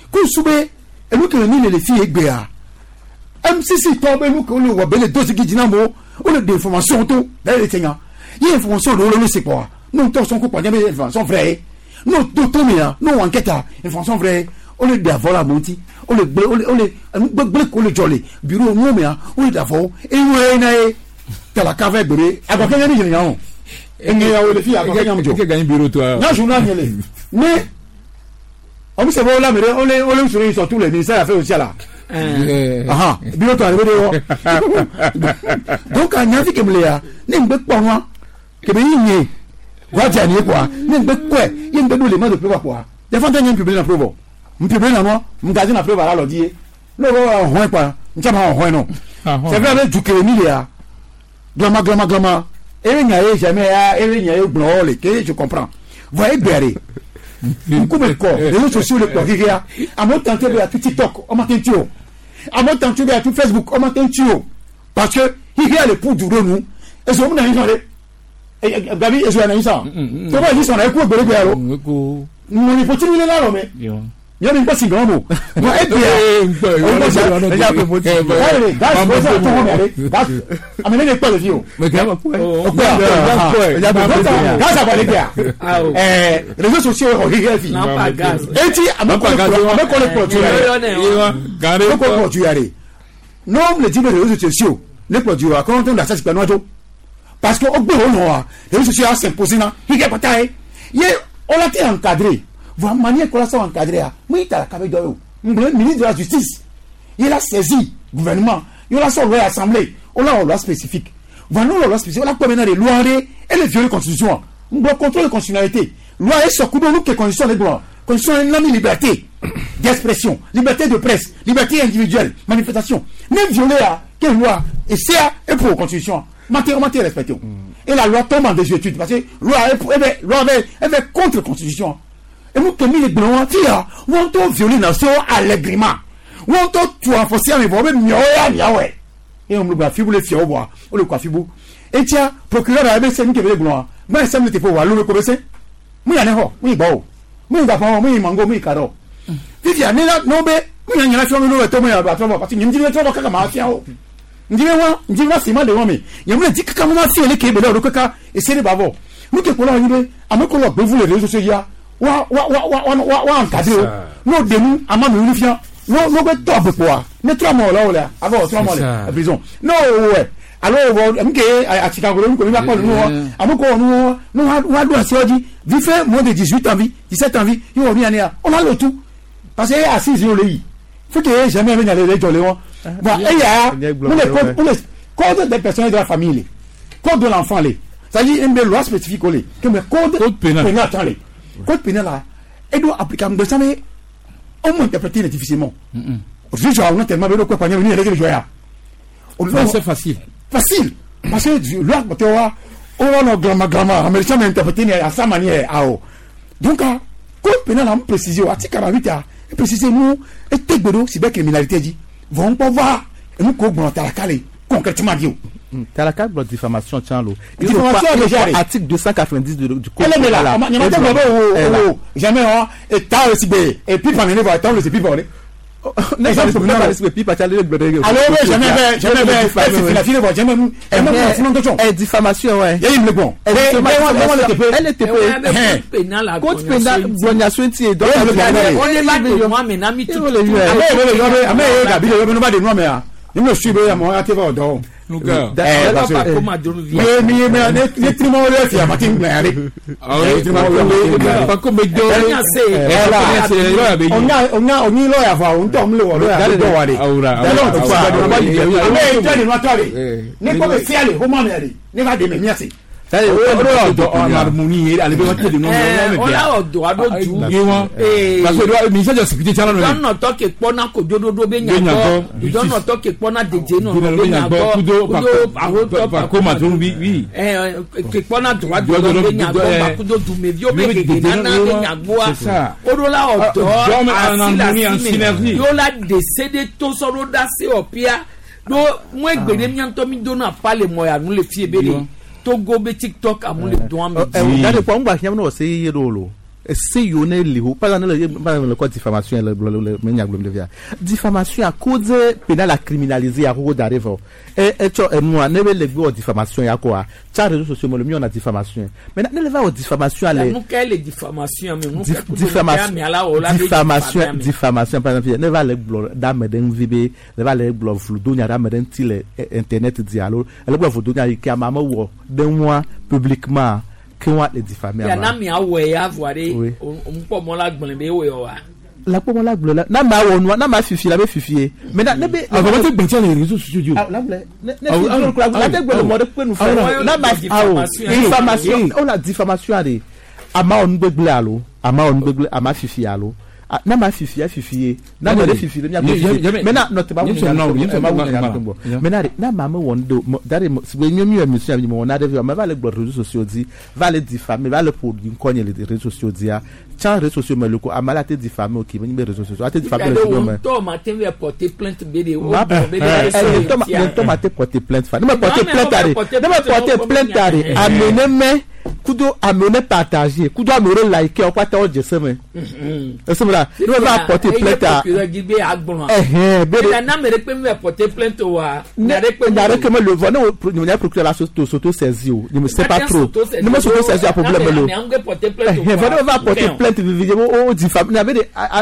Koussoube, et nous qui nous les filles Egbea. MCC tombe, nous qui nous voit les dossiers qui disent on a des informations tout, d'ailleurs, il y a une information de l'on ne sait pas. Nous, tous sommes coupés, il y a des informations vraies. Nous, tout le monde, nous, enquête, information vraie. On est d'avant la montie, on est jolly, bureau, nous, on est d'avant, et nous, on est dans la cave brûlée, à quoi qu'il y a un et il y a les filles à quoi qu'il y a un bureau, toi. Non, je n'ai rien. Mais, on me sait pas là, mais on est sur tous les ministères à faire aussi là. Ah, bureau, toi, donc, à Navi Kemlea, n'est pas moi, que me y est. Guardian, quoi, n'est pas quoi, il y a une belle élément de pouvoir quoi. Des fois, il y a un public d'approval. Mpibele na no mgazi na preva la lodie no ho kwa nchama ho no c'est vrai du kémilia glama enya jamais enya blole que je comprends voyez béré comme le corps les réseaux sociaux le corriger à mon temps à tout TikTok on m'attend à mon temps à tout Facebook on m'attend parce que il y a le pour du nous et so na ngale et gabi et so na isa to ba ni so na ku bere bere ko ni po tini la ro me y'a même pas si grand mot. Moi, et puis, amenez les pas de vieux. Réseaux sociaux, non, les types de réseaux sociaux, les produits, quand on a ça, c'est pas noir. Parce que, au bout de les réseaux sociaux s'imposent, il y a pas taille. On a été encadré. Voilà manière qu'on a encadré. Oui, tu as la cabine d'eau. Le ministre de la Justice, il a saisi le gouvernement. Il a sorti l'Assemblée. On a une loi spécifique. Voilà une loi spécifique. On a combien de lois et les violer la Constitution. On doit contrôler la constitutionnalité. Loi est sur coup de nous qui est constitution des droits. Constitution est la liberté d'expression, liberté de presse, liberté individuelle, manifestation. Même violer quelle loi et c'est pour la Constitution. Matière respectée. Et la loi tombe en désuétude parce que la loi est contre la Constitution. Et nous, comme les blancs, on t'a violé la nation allègrement. On t'a tout renforcé, mais vous même miaoué. Et on me l'a fait, vous le fiez au bois, on le coiffe. Et tiens, procureur a aimé celle qui avait les blancs. Moi, ça me fait voir l'eau le commencer. Moi, il y a un héros, oui, bon. Moi, il y a un mango, oui, cadeau. Puis, il y a un non, mais, moi, il y a un film, nous, et Thomas, parce que nous disons, tu vas faire comme un chien. Nous disons, c'est mal de l'homme. Il y a un dit que quand on a fait les Québécois, le caca, et c'est les bavos. Nous, qui pour l'arriver, à me connaître, vous les réseaux sociaux. Wa encadré no demu ama me unifia no be top quoi ne 3 mois là avant 3 mois la prison no ouais alors mke a Chicago ko mi ba ko no amko no wa do asioji vi fait moins de 18 ans vie 17 ans vie yo ri ania on a le tout parce que assise yo le yi faut que jamais venir les joléon bah et ya on les code des personnes de la famille code de l'enfant les ça dit une loi spécifique les comme code pénal les code pénal là et doit applicable de ça mais on peut interpréter difficilement aujourd'hui on a tellement de quoi venir les jouer c'est facile parce que loi on a grammaire américain mais interpréter à sa manière donc code pénal on préciser article 48 a préciser nous et tégodo cybercriminalité dit vont pas voir nous ko bon ta la calé concrètement dit t'as la carte de diffamation tiens-le. Article 290 du code pénal. Jamais et t'as aussi et puis pas mener voir tant le c'est plus parler. Non, ça peut pas laisser puis pas aller le blé. Alors jamais c'est la fille voir jamais et diffamation ouais. Il y a le bon. Elle était pénal code pénal bonation ti donc on est là de moi mais n'a mis tout le il me suit à moi à te voir donc nous gars comment mais trimo le fi amati ngare pas comme on y lawyer va on tom le lawyer do wale ne ko be fiale ho ma me ne va de me miasi ça on harmonie elle be wate de non on a do ado ju parce que ministère de sécurité tala no don no to ke pona ko dododo be nyago don no to ke pona deje no be nyago kudo awo to pa ko ma tun bi ke pona droit do be nyago ba kudo du me bio be ke nana be nyago o do la odo asila yo la décédé to soro da se opia do mo egbede mi anto mi do na pale mo ya nu le fie bele Togo be TikTok amule doan me. Dade kwa ngba hiam no se yero lo. si yo ne liho par exemple le code diffamation le menya glom de via diffamation à cause pénal à criminaliser à cause d'arriver et tu moi ne le go diffamation ya quoi tu réseaux sociaux le mieux on a diffamation mais ne le va au diffamation aller nous quelle diffamation mais nous diffamation par exemple ne va le blog dame den vibe ne va le blog fludo nya dame den tile internet dialogue le blog fludo nya ki amama wo den moi publiquement que on les diffamer ya na mi awe ya voire on po mo la gbon be we wa la po mo la gbon na ma wo na ma fifi la be fifi mais na be avant te gbentia les réseaux sociaux la ble la te gbon mo de pe nu fa na ma diffamation on la diffamation ari ama on gbegle alo ama on gbegle ama fifi alo na ma fifi na ma fifi mais na not ba mais na ma wondo dare we nyomi emission bi mo na de ma va le gbo réseaux sociaux di va le diffamer va le produire konye les réseaux sociaux dia chan réseaux sociaux me le ko amala te diffamer OK me réseaux sociaux a te diffamer le to ma te we porter plainte bede o to ma te porter plainte fa ne porter plainte ari amener me kudo amener partager kudo amener liker o pata o jeseme là nous va porter plainte à na mere pe me porter plainte wa na que me le voir nous a procuré la s'auto saisir ne me sais pas trop ne me s'auto saisir problème le va porter plainte vidéo o diffame na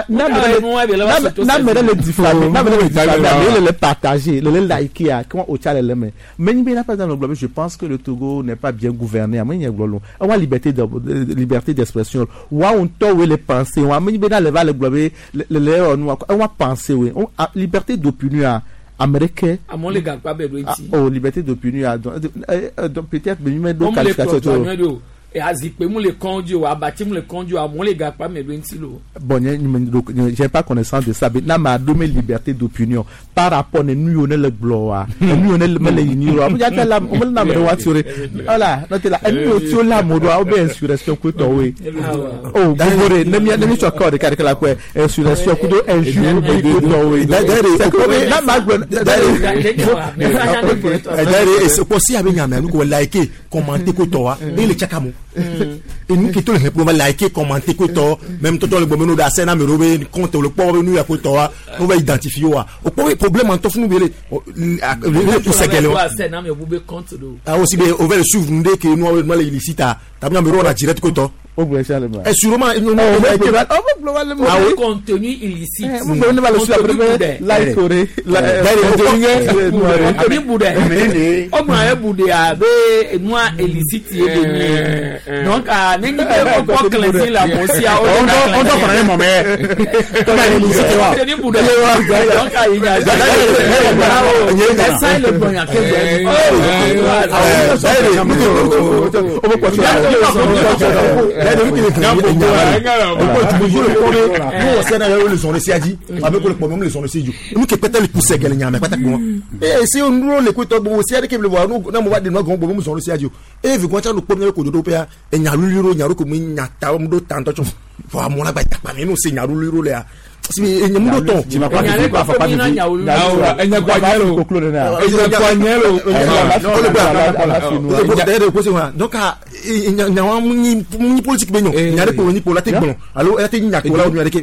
mere le diffame na mere le partager le liker comment au chale le mais ni bien pas dans le globe je pense que le Togo n'est pas bien gouverné mais il y a on a liberté d'expression ou on to les penser on a mis dans le le globe on va penser oui liberté d'opinion américain à mon les gars pas liberté d'opinion donc peut-être mais d'autres qualifications et azipe mu le conduit abati mu le conduit à mon les gars pas mais lo bon j'ai pas connaissance de ça mais na ma donné liberté d'opinion par rapport nous on le gloire nous on le mele yiniro amu ya tela on na me wa tiore voilà notela nous tio la modo a be insurrection ko to we oh bore ne mi so code ka la ko insurrection ko do injure ko to we na ma gbe et c'est possible avec nyame nous ko like commenter ko to wa et le chakamu et nous qui tous les pour liker commenter ko to même tout le bomeno da scène na me robe compte le pauvre nous ya ko to wa on va identifier wa o problème en tofu nous bele tout ça qu'elle a aussi bien over le souvenir que nous les illicite ta bien me rona direct ko to et sûrement contenu illicite on va le suivre après like coré contenu boudé o ma boudé a be moi illicite donc a nengi be ko cleanser la mosia on doit prendre un moment to ma illicite wa contenu boudé donc a il y a ça le bon ya que nous qui peut-être le pousser qu'elle n'y a pas et si on nous le coûte bon aussi avec le voir nous on va de nous bon nous le siadio et vu quand le premier code européen et nya luliro nya ko mi nya ta on do tanto cho faut mon la ba pa nous c'est nya luliro là si il n'y a ton tu m'as pas dit pas pas donc il y a une politique ben il y a des pour la tête bon alors elle était nya ko là on avec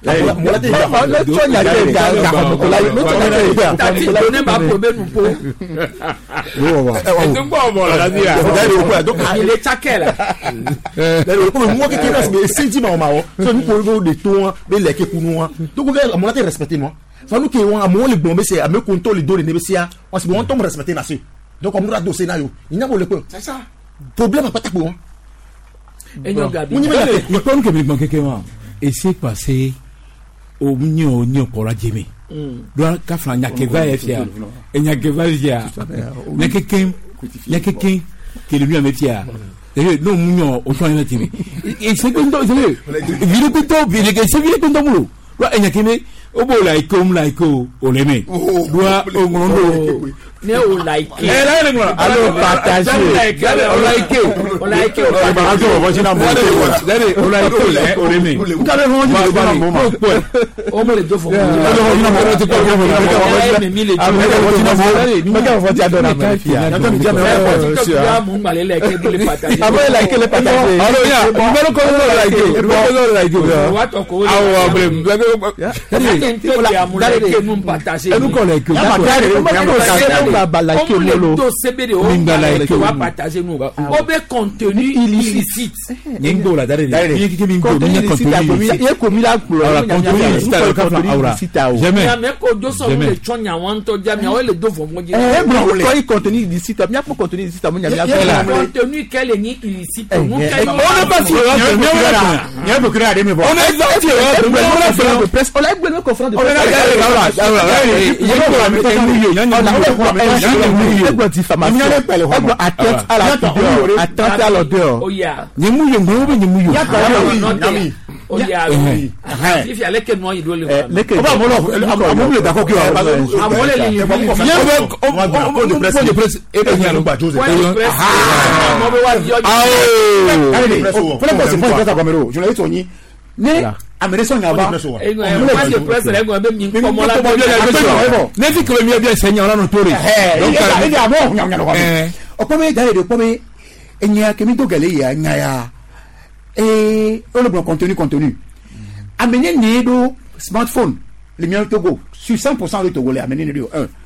et c'est passé au mignon pour la djemé. Doit kafla nyakeva efia. Et nyakeva via. Il y a quelqu'un qui est le mieux à métier. Non, mignon, au soin de la et c'est comme ça, c'est le plutôt, c'est le plutôt boulot. Il y a quelqu'un, obo like oleme doa ongondo ne o like là le ngora alors partager o like bazo vojina mo dale o like oleme kale mo ni ba mo ma o mo le do fo mo vojina mo ti ko mi le vojina mo me ka voti adona ma fia na to mi jame ya mo ngale le ke le partager abo like le partager alors ya numero ko like wa to ko awo bre enu ko like on le dos CBD on va partager nous on veut contenu illicite ningo la dare ni ki mi ngo ni contenu ye ko mi la alors contenu illicite alors ka aura jamais mais ko do so le chonya wan to jamia o le do fo mo je ko contenu illicite mi a ko contenu illicite mo nyamia contenu quel ni illicite on n'est pas sûr il y a beaucoup de me on est sorti de presse on l'a gbe me conférence de atteinte à l'odeur. If you like no you do le. le d'accord que américain ngaba de presse le go be mi ko mo la ne fi ko mi bien seigneur la no tori donc il a bon nyam nyam o ko me dale de ko me enya ke mi to gale ya nya ya on le bon contenu amener ni do smartphone le mien Togo sur 100% de Togolais amener ni do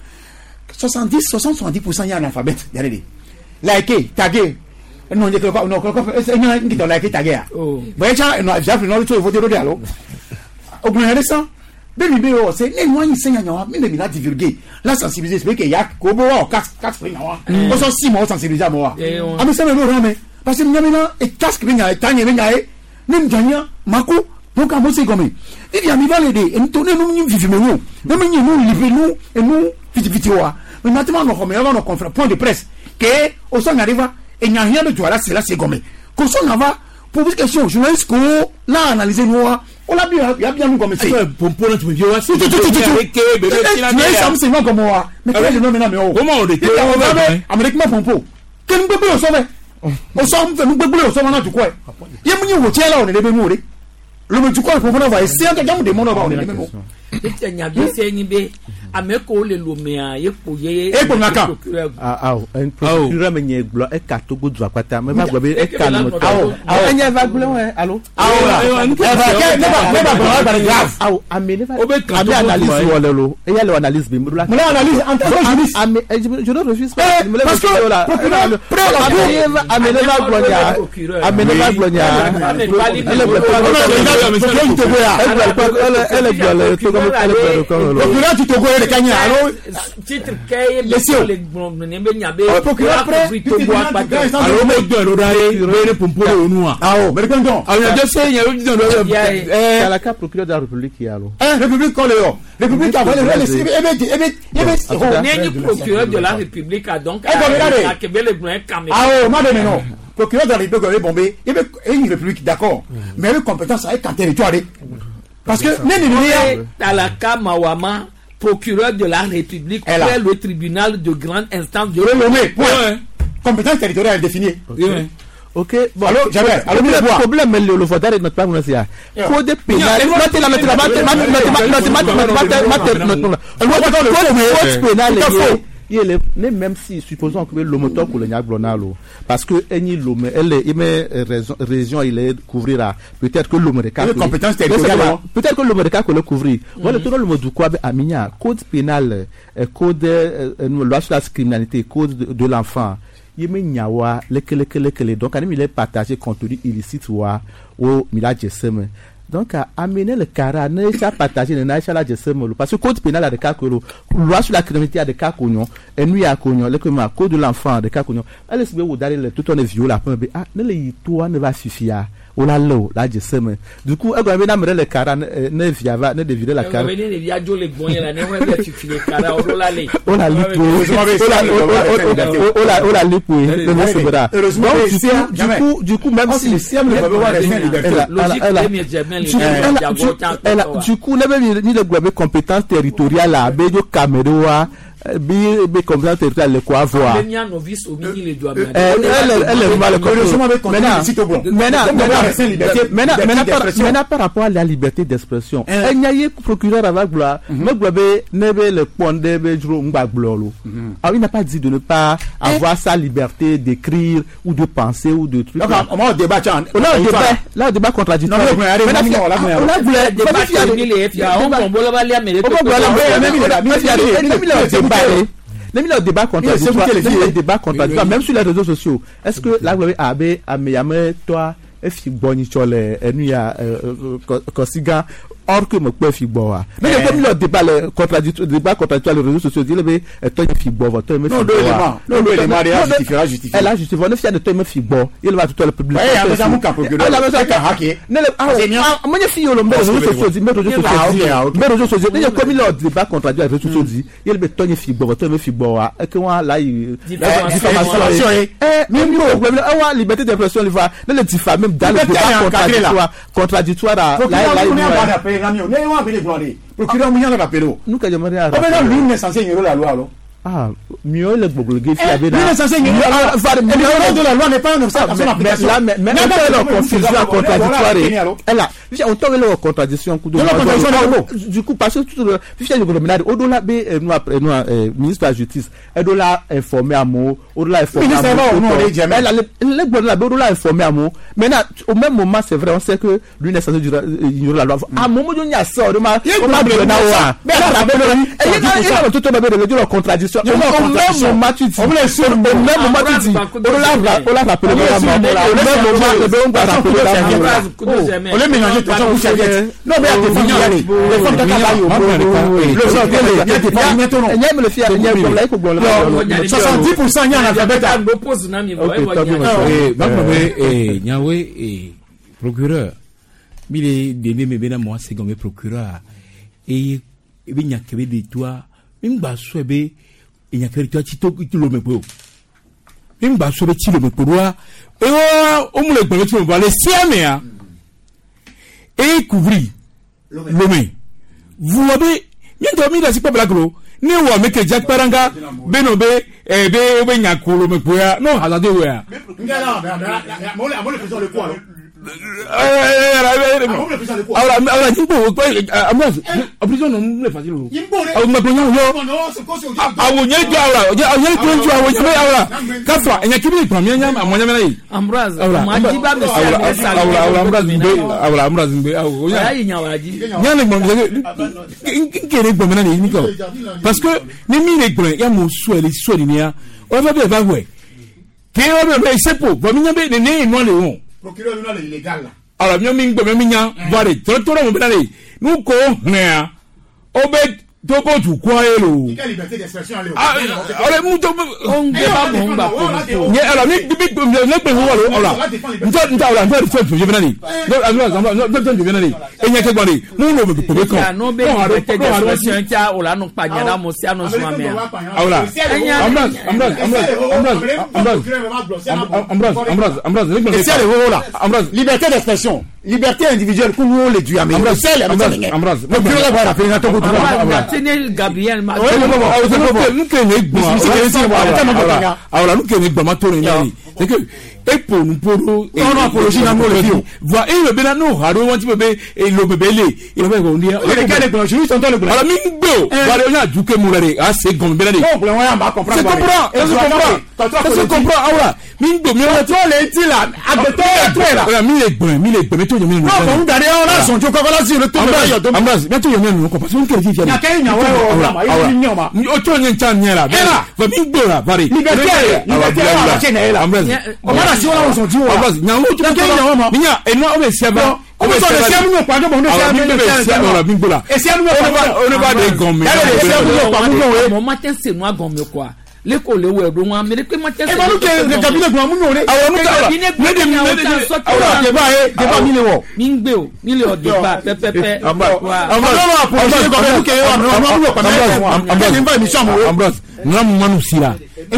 70% ya analphabète dale like taguer non je crois non enya ngi to like taguer ba cha no j'appelle no to voter do dialo au moins récent bébé béo c'est les moyens senya nyawa mi na divulguer la sensibiliser c'est que ya ko bo wa 4 nyawa o so 6 mois sensibiliser moi ami ça me lo rame parce que nyamina et casque bi nya tanye bi nya e nim janya mako donc à c'est comme il y a mi valide et nous nous vivons nous nous livrer nous et nous vite wa mais maintenant on comme on confère point de presse que au son arriva et n'y a rien de tout là c'est comme qu'on s'en va pour une question journaliste ko là analyser nous on l'a bien nous comme c'est pour tu me dis ouais c'est non comme moi mais quel nom mais comment on était américain pompo quel nous peut sauver on s'en fait nous peut sauver na tu quoi il y a mon hotel là on est des mémoires le me tu quoi pour on va essayer de gamme de mon on est des mémoires et nya bi se ni be ameko le lomea ye ko ye e ko naka un procureur me nye glo e ka Togo du akwata me ba glo be e ka no enya va glo we allo amene analyse wala lo e ya le analyse bi mudula mo analyse en tant que juriste je ne refuse pas parce que amene va glonia procureur tu Togo le kanya alors titre kay le ne be nyabe procureur près alors me do lo dare le pompolo onua mais quand donc alors je sais il y a eu dans la cap procureur de la République alors République colléo République a volé le procureur de la République a donc que bel le caméra madame non procureur de la République bombé et une République d'accord mais avec compétence avec territoire parce que Talaka Mawama, procureur de la République, près le tribunal de grande instance de Lomé. Compétence territoriale définie. Ok, bon, alors le problème est le vote de notre part, c'est code pénal. Même si supposons que le moteur pour le Niaglonalo, parce que Eni Lomé, elle est région, il est couvrira. Peut-être que l'homme de compétence territoriale. Peut-être que l'homme de cas le couvrir. Voilà, tout le monde du quoi à Minia, code pénal, code loi sur la criminalité, code de l'enfant. Yeme nyawa lekele donc il est partagé contenu illicite ou mila jesem. Donc à amener le cara ne ça partager ne na la jesem parce que code pénal a de cas que loi sur la criminalité a de cas cognon et nous a cognon le code de l'enfant de cas cognon elle se veut d'aller tout on est violé après ne le toi ne va suffire ola lo la je seme du coup ego be na mere le kara ne viava ne devire la kara ne ne ya jo le bon ya ne wa be fi le kara ola le ola lipo ola lipo le ne se bra du coup même si du coup ne ni le gbe compétence territoriale la be jo Cameroun bi compétence territoriale quoi avoir maintenant par rapport à la liberté d'expression il y a eu procureur avec gloire mais globe nebe le pondé be juro ngba glolo il n'a pas dit de ne pas avoir sa liberté d'écrire ou de penser ou de trucs on va débat là débat contradictoire le débat contradictoire même sur les réseaux sociaux. Est-ce que là vous avez ameyame toi efi boni chole enuya kosiga or que me peut fi boa mais comme le débat contradictoire les réseaux sociaux dit le toi fi boa toi me fi boa non élément justifier elle a justifié on fier de toi me fi boa il va tout le public eh ça mon procureur ka hacker ne le moi fi le réseaux sociaux dit mais réseaux sociaux il comme le débat contradictoire les réseaux sociaux dit il be toi fi boa toi me fi boa et que moi là diffamation même problème la liberté d'expression il va le diffamer dans le débat contradictoire là procureur Mouya le rappelle nous que j'aimerais lui n'est censé ignorer la loi alors mieux le bourgeois qui avait lui n'est censé ignorer de la loi n'est pas un obstacle mais la confusion contradictoire elle a on tombe le contradiction du coup parce que tout le fichier de gouvernement au-delà be ministre de la justice au-delà informé à mot au-delà informé au-delà informé à mot maintenant au même moment c'est vrai on sait que lui n'est censé ignorer la loi à moment où il y a ça de ma la contradiction au même moment tu dis on l'a rappelé on l'a mélangé non mais les femmes le faire 70% y en a Nyawe procureur bile dene me bena moi c'est comme procureur et be nyakebe de toi mimba swebe nyakebe toi ti to lo mepo mimba swebe ti lo mepo wa e o mu le gbe ti mo ba le siamea et couvrir l'homme vous avez bien dormi dans ce peuple là gros ne wa me ke Jack Paranga beno be be nyakolo me poya no halade we ya mo le faisons le quoi ahora Jimbo Ambrose prison no le facile lo awu me ponya yo awu nye jo ahora nye kwenju awu nye ahora kafa enya kibi pamia nya amonya mena yi Ambrose majiba me Ambrose mbe awu nya ne gbon nkere gbon mena ni ko parce que ni mi le gbon ya mo so ni ya o fa be ba we ke o be c'est pour bo mi nya be ne no le won procureur non illégal là alors mi mi gbe mi nya vare to mo be na le nu ko hna o be to bo tu kwa elo quelle liberté d'expression ale alors mu to on ge ba mo ngba ko ni alors ni bi ne pe wo lo alors nta alors nta so je be na ni no je be na ni e nya ke gba ni mu lo be ko be ko no be liberté d'expression tia o la no pa nya na mo si ano so amia alors Ambrose liberté d'expression liberté individuelle pour nous les du Ambrose Tenel Gabriel ma alors nous que ba ma to ni c'est que e po nu poro e no apologie na mo le fio va e le bena no haro won ti bebe e lo bebe le e lo be go ni le kale ko ju son to le alors mi gbo va le nya duke mu le a se gon bebe le no le won ya comprendre c'est comprend ahora mi gbo mi o to le ti la agbeto era mi le gbo me to yo mi no no dare o la son jo ko la si le to me yo to Ambrose me to yo mi no ko parce que on ke fi ya ke nya wa ni ma o to nya chan nya la va mi gbo la vari liberté la chene la Ambrose si on son dit Ambrose nya mo to nya e no o be seba o be se mu pa do mo no se e se mu on va de gomme mo matin c'est moi gomme quoi le ko le we do wa me pe ma tese e ba lu ke cabinet gbo mu no re awon mu ta me de awon de ba e de ba mi le wo mi ngbe o mi le o de ba pepepe manu sira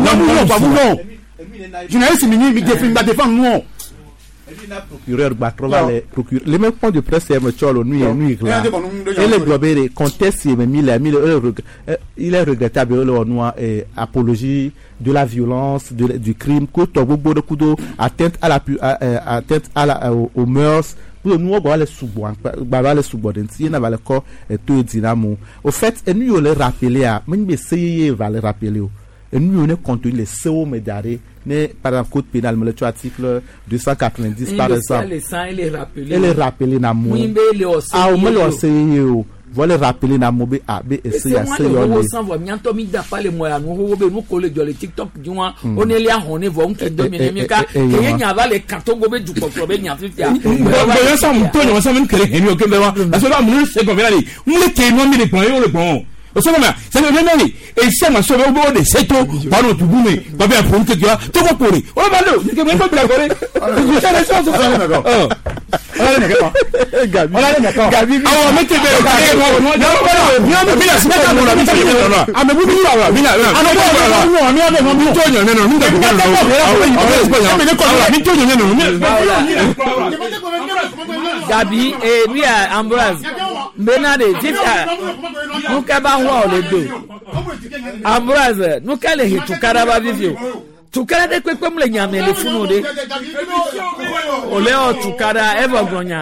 journaliste mi défend nous procureur procureur les mêmes points de presse me cholo nuit là et les globéré conteste il est regrettable le noir apologie de la violence du crime côté beaucoup de coups atteinte à la aux mœurs pour nous on va les sous-border na va le corps tout dynamo au fait et nous on les rappeler à même essayer va les rappeler et nous on est contenu les CO médiaré ne par exemple code pénal le article 290 par exemple et les rappeler na mo ah on le essayer voilà rappeler na mobe ab essayer on s'en va bientôt mi da pas les moyens nous be nous coller dans le TikTok du moins on est là on est vont que dominer mika que nya va les carton gobe du ko be nya fifia on ça mon tonyo on ça même créer emi ok be wa parce que là mon c'est comme là on le que moi mi le point on le bon o so ma c'est le même et ça m'a sauvé au bord de c'est tout pardon tu boumé va bien pour que tu as tout va courir on va le que même pas la courir ça la chose on a les d'accord Gabi ah mais tu Gabi et lui Ambroise Benade nous kaba wa le do Ambroise nous kale hitukara ba vivio tukara de kwekwe mle nyame le funu de ole o tukara eva gonya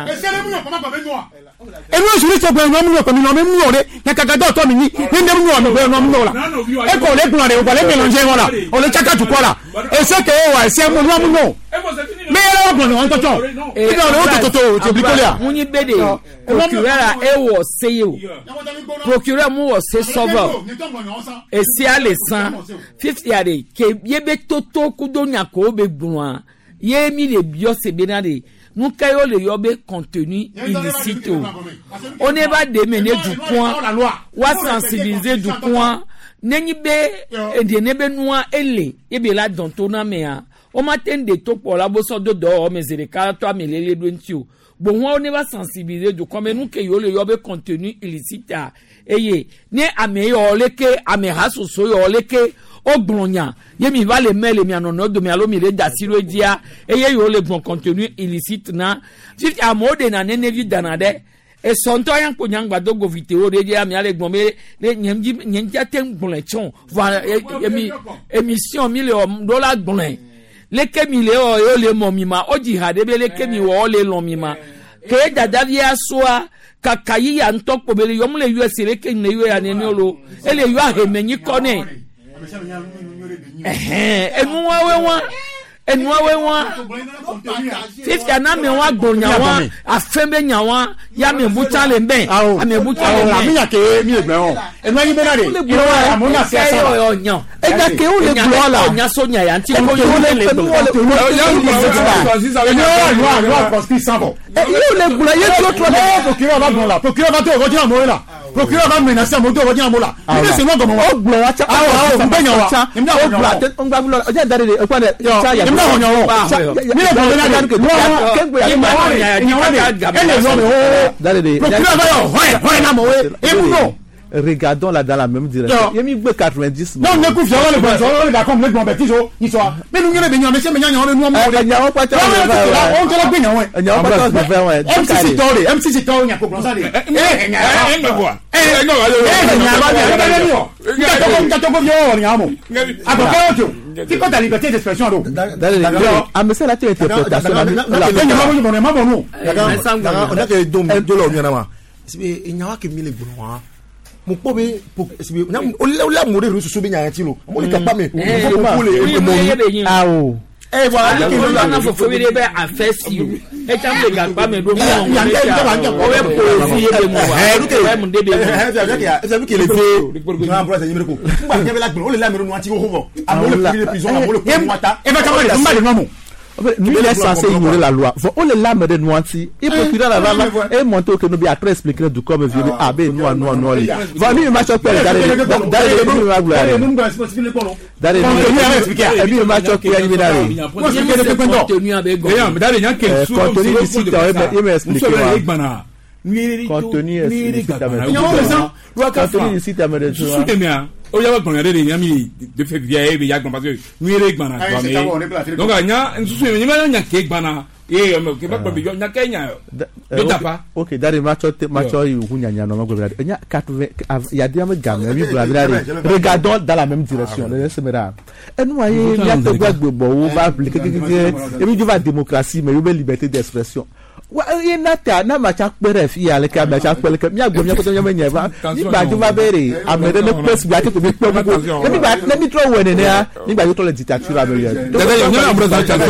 e no suri se gbe no mu ko mi no mu ore na kaka do to mi ni nde mu no gbe no mu la e ko le gun re o ko le melange wala o le chaka tukola e se ke wa se mu no mu no me era o no on to to e do to te blikolia munyi bede procureur e wo seyo procureur mu wo se sauver e si ale san 50 ade ke yebe toto kudonya ko be gunwa ye mi le bio se benade nous caillons le yobe contenu illicite. On ne va démener du point, ou sensibiliser du point. N'engibe et de nebe noa elle et bela dans ton amea. On matin de top pour la bosse de dehors, mais les cartes à mêler les blentio. Bon, on ne va sensibiliser du comme nous caillons le yobe contenu illicite. Eye, ne ameyo leke, ameha so yo leke. Oglonya yemi va les mails mi anono do mi alo mi le dasiro dia eye yo le bon contenu illicite na si amode na nenevi danade e sonto yan ko nyangba do go video de dia mi ale gbon me le nyemji atem gbon chon voilà émission $1 million gbon le kemi le o yo le momima o jihad be le kemi wo le lomima ke dada via soa kakayi ya ntokpo be le yom le US le ke ne yo ya ne olo ele yo ahemenyi kone enuawe wa fifia na me wa gbonya wa afembe nya wa ya me bucha le nbe ame bucha le nbe mi ya ke mi egbe won enu ayin benade iro wa amuna se asa yo nyan e ja ke o le gbo la nya so nya ya nti ko yo le gbo le gbo ye to to procureur va gbo la procureur va to roji amore la procureur va menacer mo to roji amola ni se mo gomo wa gbo wa cha o benya wa ni o gbo ate on gba gbo o je dare de e kwa de cha ya ni o nyan wo ni le gbo na dare ke gbo ya ni dare de procureur va yo ho na mo we e mu no regardons là dans la même direction yemi gbe 90 non ne ku fi o le gbo so le da kom le gbo be ti so ni so me nu nyere be nyan me se me nyan o le nu mo de nyan o pa cha o to le gbe nyan we nyan o pa cha be we MCC story nya ko bronza de nyan bo nyan ba yo nyan mo agogo ti ko ta liberté d'expression do a me se la te interprétation la nyan ma bon on a que dom de lo nyan ma sibe nyan wa ke mi le gbo wa mo po be sibe na o la mo re so be nyan ti lo mo le kapa me mo le mo awo e voilà ki lo na fo fo be be affect you e cha me ga pa me do mo o we po si e be mo wa e mo de be e bi ke le fe grand brother yimere ko ngba ke be la gbon o le la me ro nu ati ho ho a mo le prison a mo le ko wata e ba ka mo le mba le no mo nous il est censé ignorer la loi. On les lame de nuanci. Il procureur la va et monter que nous bien après expliquer du comme violé. Ah ben nous. Va lui match up d'aller o ya ba gbɔn yɛrɛ de yami de fɛ via e bɛ ya gbɔn parce que nu yɛrɛ gbana gbɔn donc a nya nsusu yɛ ɲama nya ke gbana ye mɛ ke ba gbɔn bi yɔ nya ke nya de tapa ok dari macho yi hu nya nya no ma gbɛ nya 80 ya dia me gamme mi bla bla regardons dans la même direction le semera et nous aye nya te gba gbɔ wo va appliquer e mi va démocratie mais yo be liberté d'expression wa ye nata na ma cha pere fi ya le ka ba cha pele ke mi agbo mi ko to nya me nya ba ni ba ju ba bere amede le place gba ti ko bi pe mo ni ba let me throw when ya ni ba yo to le dictature abe ya dada yo nya amro sa cha so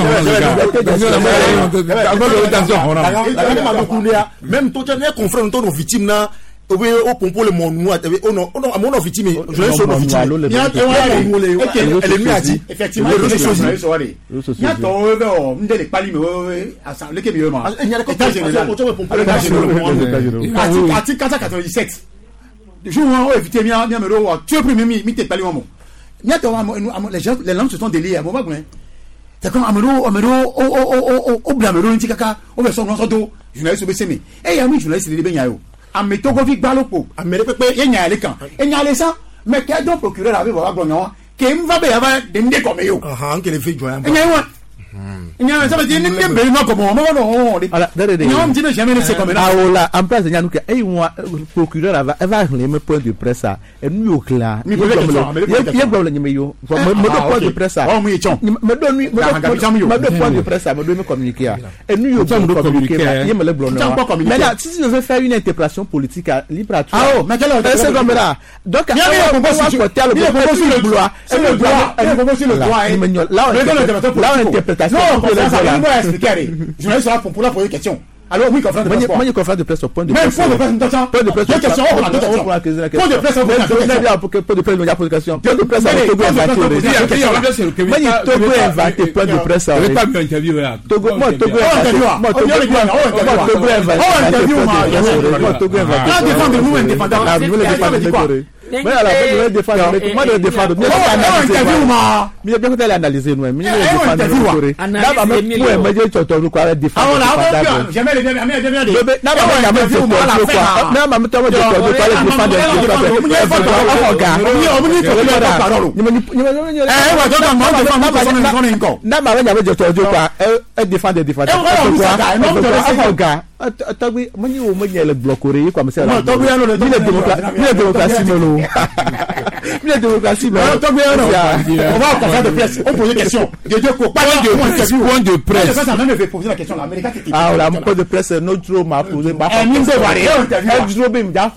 même to cha ne confrère to no victime na obe o pompo le monu atebe ono amono victime je le so no victime ya elle lui a dit effectivement le réseau ya to o ndele pali me asa le ke bi ma nya ko ta général o to pompo le ati 497 jour où éviter mi me ro tu premier mi te pali mo nya to les langues se sont déliées mo ba gwen c'est comme amero o blamero nti kaka o be so no so do journaliste o be semi e ya mi journaliste le be nya yo ametogo fi gbalopo amere pepe yenya ale kan enya ale sa mais que donc procureur avait voir gbonyo ke mva be yaba de nde ko me yo aha nke le fi joyan enya won enya ça veut dire nde be no ko mo no ala dere de nyom dine jamais c'est comme ah ola en place nya nuka e wa procureur va le point de presse ça et nous yo cla mi go le nyeme yo mo do point de presse ça o mu yichon me do point de presse ça me do me communiquer et nous yo communiquer yeme le blonno mais là si je veux faire une interprétation politique libre à toi ah oh mais quel c'est comme là donc il y a un propos sur le droit c'est le droit là on interprétation non ça va expliquer je vais sur pour la poser question alors oui conférence de presse moi conférence de presse au point de presse point de presse question point de presse point de presse il y a question point de presse point de presse avec pas une interview là Togo mais alors je vais défendre moi de défendre mais bien que analyser nous mais défendre là va me moi je te to quoi défendre jamais Togbi mani o mani le bloquer comme ça la démocratie non la démocratie non Togbi on va conférence de presse on pose question de quoi point de presse ça même fait poser la question l'Amérique ah la point de presse notre m'a posé pas interview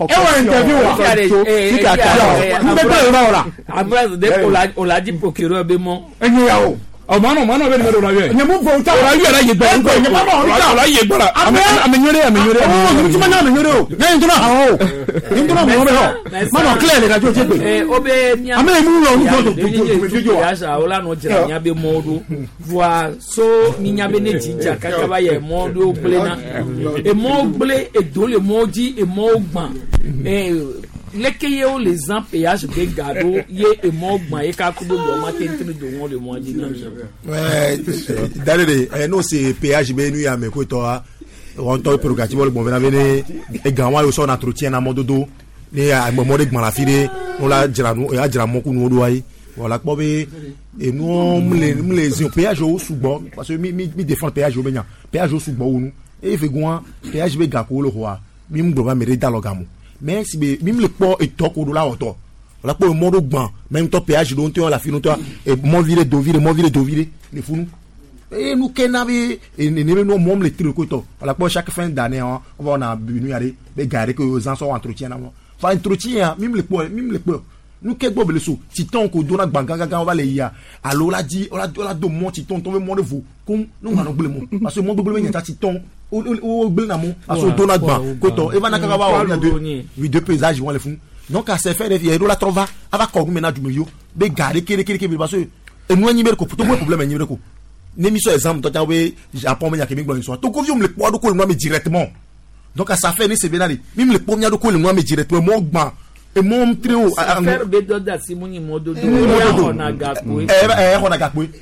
on l'a dit procureur Bémon oh mano be numéro la vie nyemu bo ta la vie la ye gba la ye gba amenyore oh mi ti manya amenyore o na yin tuna mo be ho mano clear le radio je pe obe ni ame mu lo ni do ya sa ola no jira nya be modu voa so mi nya be ne jinja kaka ba ye modu ble na e mo ble e do le moji e mo gban lekeye o les ans péage be gado ye e mo gban e ka kudo do ma tentre do won le mo di na dalere no c'est péage be nu ya me ko to on to prérogative le bon venir e gan wa yo so na entretien na mododo ni a mo de gban la fire on la jira nu ya jira mo ku nu do ai voilà po be e nu les péage o sugbon parce que mi défend péage o benya péage o sugbon o nu e fe gwan péage be ga ko lo ho a mi mgbo ba mere dialogue mais si même le port et toko do la auto la pour le monde gban même to péage do on la finu to et mon vire les funu et nous kenabe et ne nous mom le tire ko to la pour chaque fin d'année on va on a binu yare be gare que aux gens sont entretien fa entretien même le port nous ke gbo bele so titon ko do na gbanga on va le ya alors la dit on la do mon titon tombe mon de vous comme nous on gble mo parce que mon gble nya titon o gble na mo parce que do na gban ko to e va na ka ba de paysage vont les fous donc à se faire des la trova ava ko maintenant du milieu be gare kere parce que et nous ni mer ko to problème ni mer ko N'émission exemple, toi, tu as vu Japon, mais il y a quelqu'un qui donc, on me le poids de quoi le nom directement. Donc, ça fait, c'est bien, même le premier de quoi le nom directement, mon gban, et mon trio. Faire bédo da Simoni Modo, on a gapoué. On a gapoué.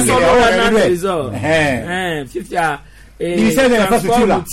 Fifia. Ministère des Infrastructures là.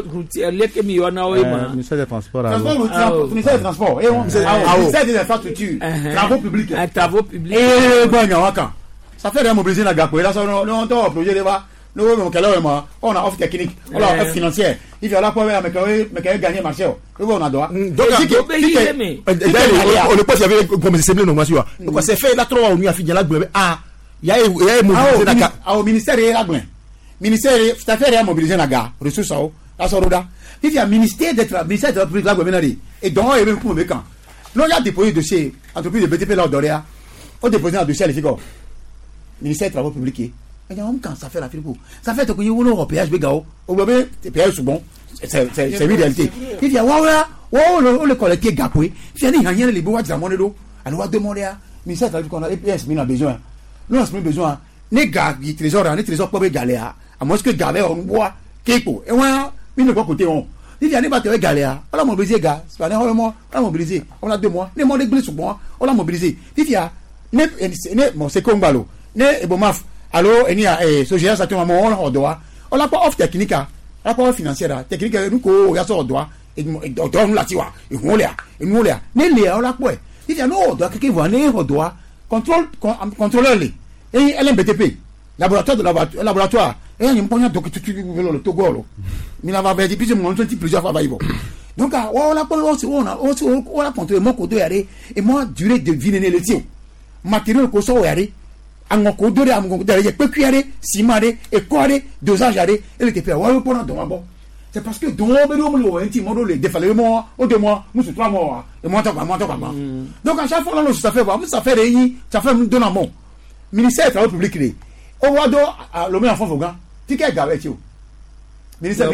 Ministère des Transports. Ministère des Transports. Ministère des Infrastructures. Travaux publics. Travaux publics. Et bon, ça fait mobiliser la gapoué. Là, on a un projet là. Nous, on a offre technique, on a offre financière. Il faut là pour gagner marché. On a droit. Donc, on ne peut pas y avoir comme c'est blé, non, monsieur. Donc, c'est fait là, trop, on y a fini là, ah, il y a mobilisé au ministère et là, ministère, c'est à faire mobiliser la gare, ressources, la Soroda. Il y a ministère de la République là, et donc, il y a même pour le camp. Nous, il y a déposé dossier, entreprise de BTP là, d'Oréa, on dépose un dossier à l'efficace. Ministère des Travaux publics. Mais quand ça fait la filière, ça fait que vous avez un péage bégao, au bébé, c'est péage souvent, c'est une réalité. Il y a le collecté gapoué, il y a rien les bois de la monnaie d'eau, alors demander à ministère de la qu'on a EPS, mais on a besoin. Nous avons besoin, les gars, les trésors pour galéa, à moins que galéa on boit, képo, et moi, il ne peut pas côté on. Il y a des batailles galéa, on l'a mobilisé, gars, c'est pas un mois, on l'a mobilisé, on a 2 mois, les mois de blé sous moi, on l'a mobilisé. Il y a, bon, c'est comme Balo, et bon, maf. Alors, il y a ce ça tombe on doit. On l'a pas offre technique, on l'a pas offre financière, technique nous ko ya so doit et nous la tiwa, et nous là. Mais on l'a quoi? Il y a non doit quelqu'un va aller au doigt contrôleur les. Et LMBTP, laboratoire, et il y a un point donc le Togo. Mais là va faire depuis mon plusieurs fois donc on l'a pas on a contrôlé mon côté et moi durée de vie né le tio. Matériel ko so yare. Angoko dore amongo derrière peculier simare et quoi dosage et le TP ouais pour bon c'est parce que donc on le intime le défalé moi au 2 mois nous 3 mois et moi donc à chaque fois là ça fait voir ça fait réunir ça fait nous donner mon ministère des Travaux publics au wado le met en fond fogan ticket gavet yo ministre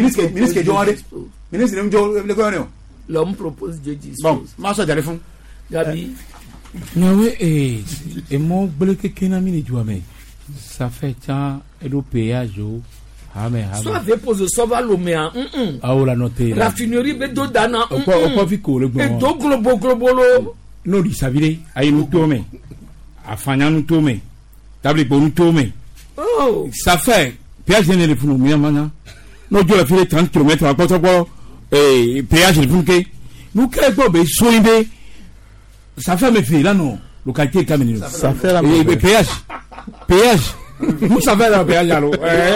le gouvernement l'homme propose Dieu dit bon ma so téléphone Gabi Nawe et mon bloqué kenami ni mais ça fait tant et le péage soit avec pose sauva l'omea ah la noter raffinerie bedo dana quoi vico le et do globolo no di savire ay nous tomber afanya nous tomber table pour nous tomber oh ça fait péage ne pour nous mana no jo la file 30 km à quoi péage le pour que nous créer quoi be soinde ça fait mes filles là non localité Cameroun ça fait la péage nous ça fait la péage alors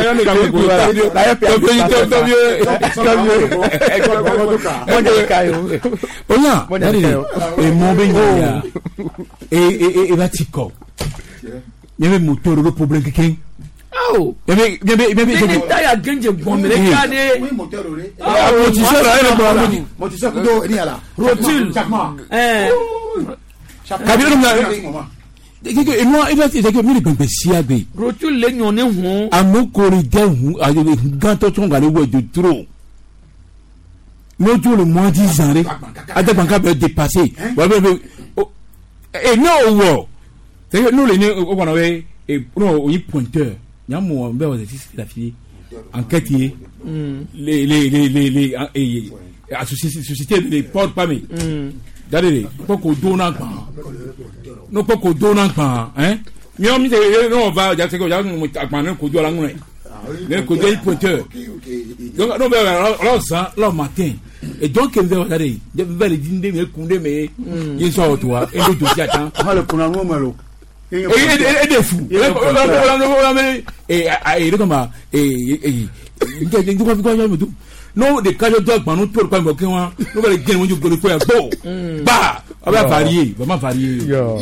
et mon bien et va tico il y avait moteur le problème quelqu'un oh bien taille genge bombe les cadets oui moteur le moteur kudo ni ala rotule et moi il va dire que mi ben siabe rotule le nyone hu amokori de hu a ganto tonga le wo de trop mojo le moins 10 ans ada banka be dépasser et non wo c'est que nous les on va et non on pointeur nyamo be wa la fille enquête les sociétés les porte pas mais d'aller poko dona pa no poko dona pa hein mi on mi no va ja se ko ja mo agban ko do la ngun ne ko do pointeur donc no be là ça là matin et donc elle va d'aller de va le dinde me kunde me yin so to wa e do do ja tan ma le kuna no ma lo et des fous et comme non de cas de ban nous pour quoi me que moi nous va les gagner mon go ko ya bo ba on va varier vraiment varier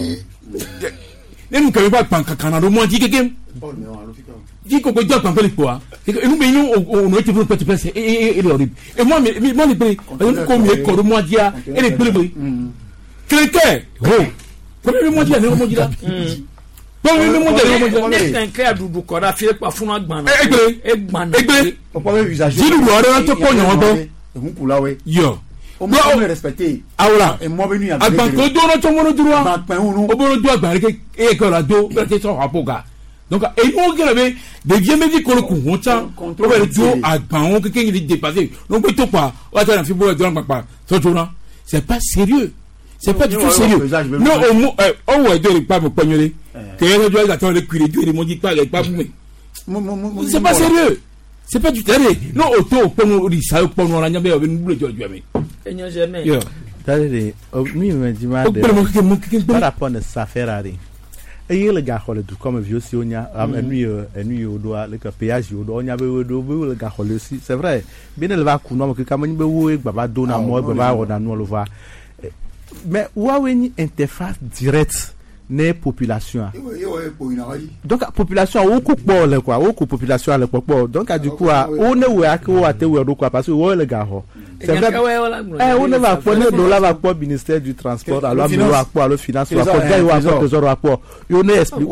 nous quand pas pan kana do mo di quelqu'un di ko ko pan pe quoi et nous nous on était pour petit place et moi les prix comme les ko mo dia et les prix quelqu'un oh comme le mo dia le mo dia bon le mo dia c'est un clair du ko da fi pa funu agban egbe on peut même usager si nous on to ko nyon bo on pour là ouais yo on peut respecter awla et moi venu agban ko do no to mo no duro agban unu o bo no do agban ke e ko la do be ke so apoga donc et on gèrè de vieux médicaux kolo kun on tient on va le do agban on quelqu'un qui dépassé donc peut quoi on va faire fibre de papa c'est pas sérieux. C'est pas du tout sérieux. Non, on va dire pas me pognoler. Que les doigts attendent le cuir et ils m'ont dit pas les pas c'est pas sérieux. C'est pas du sérieux. Non, auto pour nous ça pour nous la nyambe avec nous le Dieu mais. Enyo jamais. Tadé, mi me dit ma de. Par rapport à ça faire aller. Et il gars hole du comme vieux si on y a enu au doigt le péage au doigt on y avait au doigt le gars hole aussi. C'est vrai. Bien elle va couper que comme ni be wo baba dona mo baba on a nous le voir. Mais où a une interface directe des populations. Donc la population a beaucoup de quoi, beaucoup population a le quoi. Donc du coup on est où à quoi parce que où le gars. C'est vrai. On ne va pas dollar va pas ministère du transport alors on va pas le finance va pas gagner va pas trésor va pas. On est expliqué.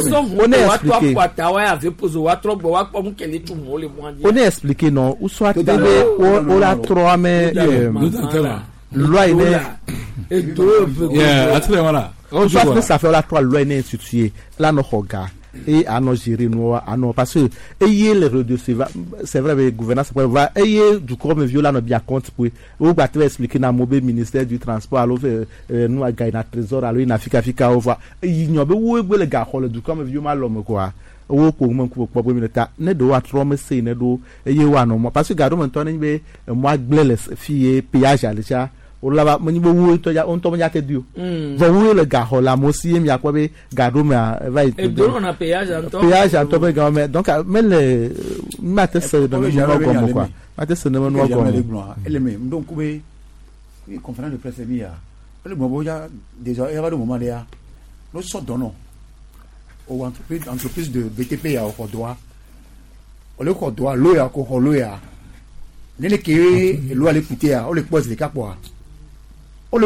On est expliqué non ou soit on la 3 mais loi et voilà. Soit ça fait la 3 loi instituée là nos regards et à nos gérer nous à nos parce que ayez les réseaux c'est vrai le gouvernance va ayez du comme viola no bien compte pour ou va te expliquer dans mobile ministère du transport alors nous à gagner trésor alors na fika on va il n'y a pas où le gars du comme vieux mal l'homme quoi ou pour mon pour militaire ne doit trop me c'est ne do ayez wa non parce que gado maintenant be moi glele fille péage à déjà on l'a mani bo wo to ya on to ya te dio va wo le gars la mo si mi akwa be gado ma va et do on a péage en to be gamme donc mais le mate se de mo comme quoi mate se de mo comme elle mais donc we conférence de presse mi ya le mo ya déjà il y a le moment là nous sommes donnons aux entreprises de BTP ya au droit au le droit lo ya ko lo ya nene ke lo ale écouter ya o le pose les cas quoi on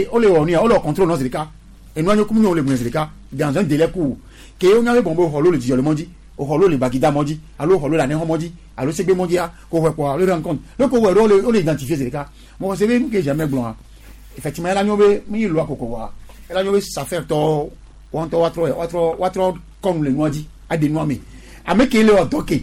le contrôle dans ce cas et nous on le dans ce cas dans un délai court que on avait bombo holo le diolo mondi o holo le bagida mondi allo holo la neho mondi allo segbe mondi a ko quoi le rencontre le ko on le identifier ce cas moi c'est même que jamais blanc effectivement la nyobe mi loi ko wa la nyobe ça fait to on to watro comme le mondi a de noami ameke le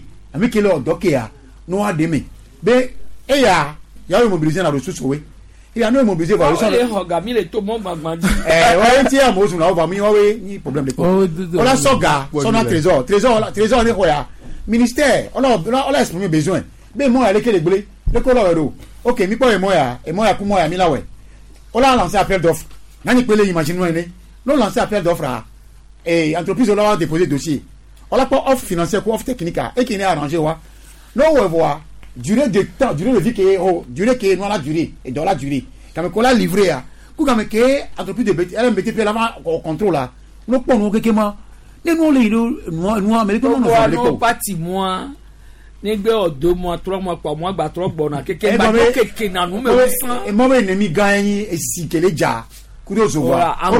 odoke a no ademe be e ya mobiliser la ressource we il y a nous mobiliser par les tombons bagmandi ouais tiens moi on va mi ni problème de on la soga son trésor ne quoi ministère on a exprimé besoin mais moi avec les blé le coloro OK mi pas moi ya ku moi ya mi la ouais on a lancé appel d'offre nani peut les imaginer non lancer appel d'offre et entreprise on a déposé dossier on a pas offre financière ou offre technique et qui n'est arrangé wa non on voit durée de temps durée de vie durée que nous la durée et dans la durée quand on l'a livré à quand même que entreprise de BTP là au contrôle là nous prenons quelque moi nous américains nous non pas 6 mois negbe 2 mois 3 mois par mois ba 3 bona quelque na nous mais et moi ennemi gagne et si que les ja kudozo wa on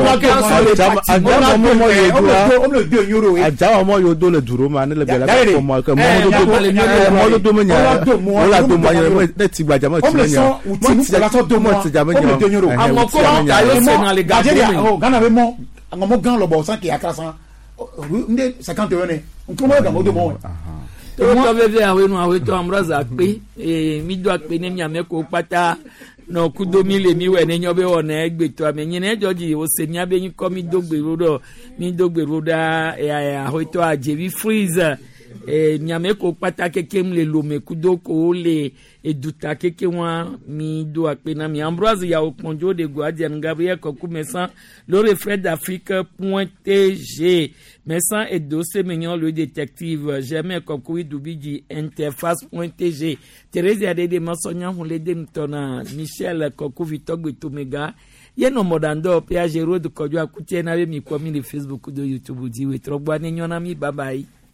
le deux euro aja mo yo do le duro ma ne le bela ko mo ko mo do nya la do mo ne ti gbaja mo ti nya mo ti jama nya amo ko ka yo se na le gado Ghana be mo ngomo gan lo bo san ki akrasan nde 50 euro ne nko mo ga mo do mo to bebe awe to amraza pe mi do pe ne mi ameko pata no kudomi le mi we ne nyobe ona egbeto amenyi ne joji o se mi abeyin ko mi dogberu da ahoito ajebi freeze nyame ko pata kekem le lome kudoko le eduta keke wa mi do ape na mi Ambroise ya okonjo de Guardian Gabriel Koku Messan le reflet d'Afrique.tg Messan et dossier mignon le détective Jamais Koku Dubiji interface.tg Thérèse Adede Massonya Hule Demtona Michel Koku Vitogbe Tomega yeno modando pia jero de kodwa kutie na we mi kwa mi Facebook do YouTube di we trogba ne nyona mi bye bye.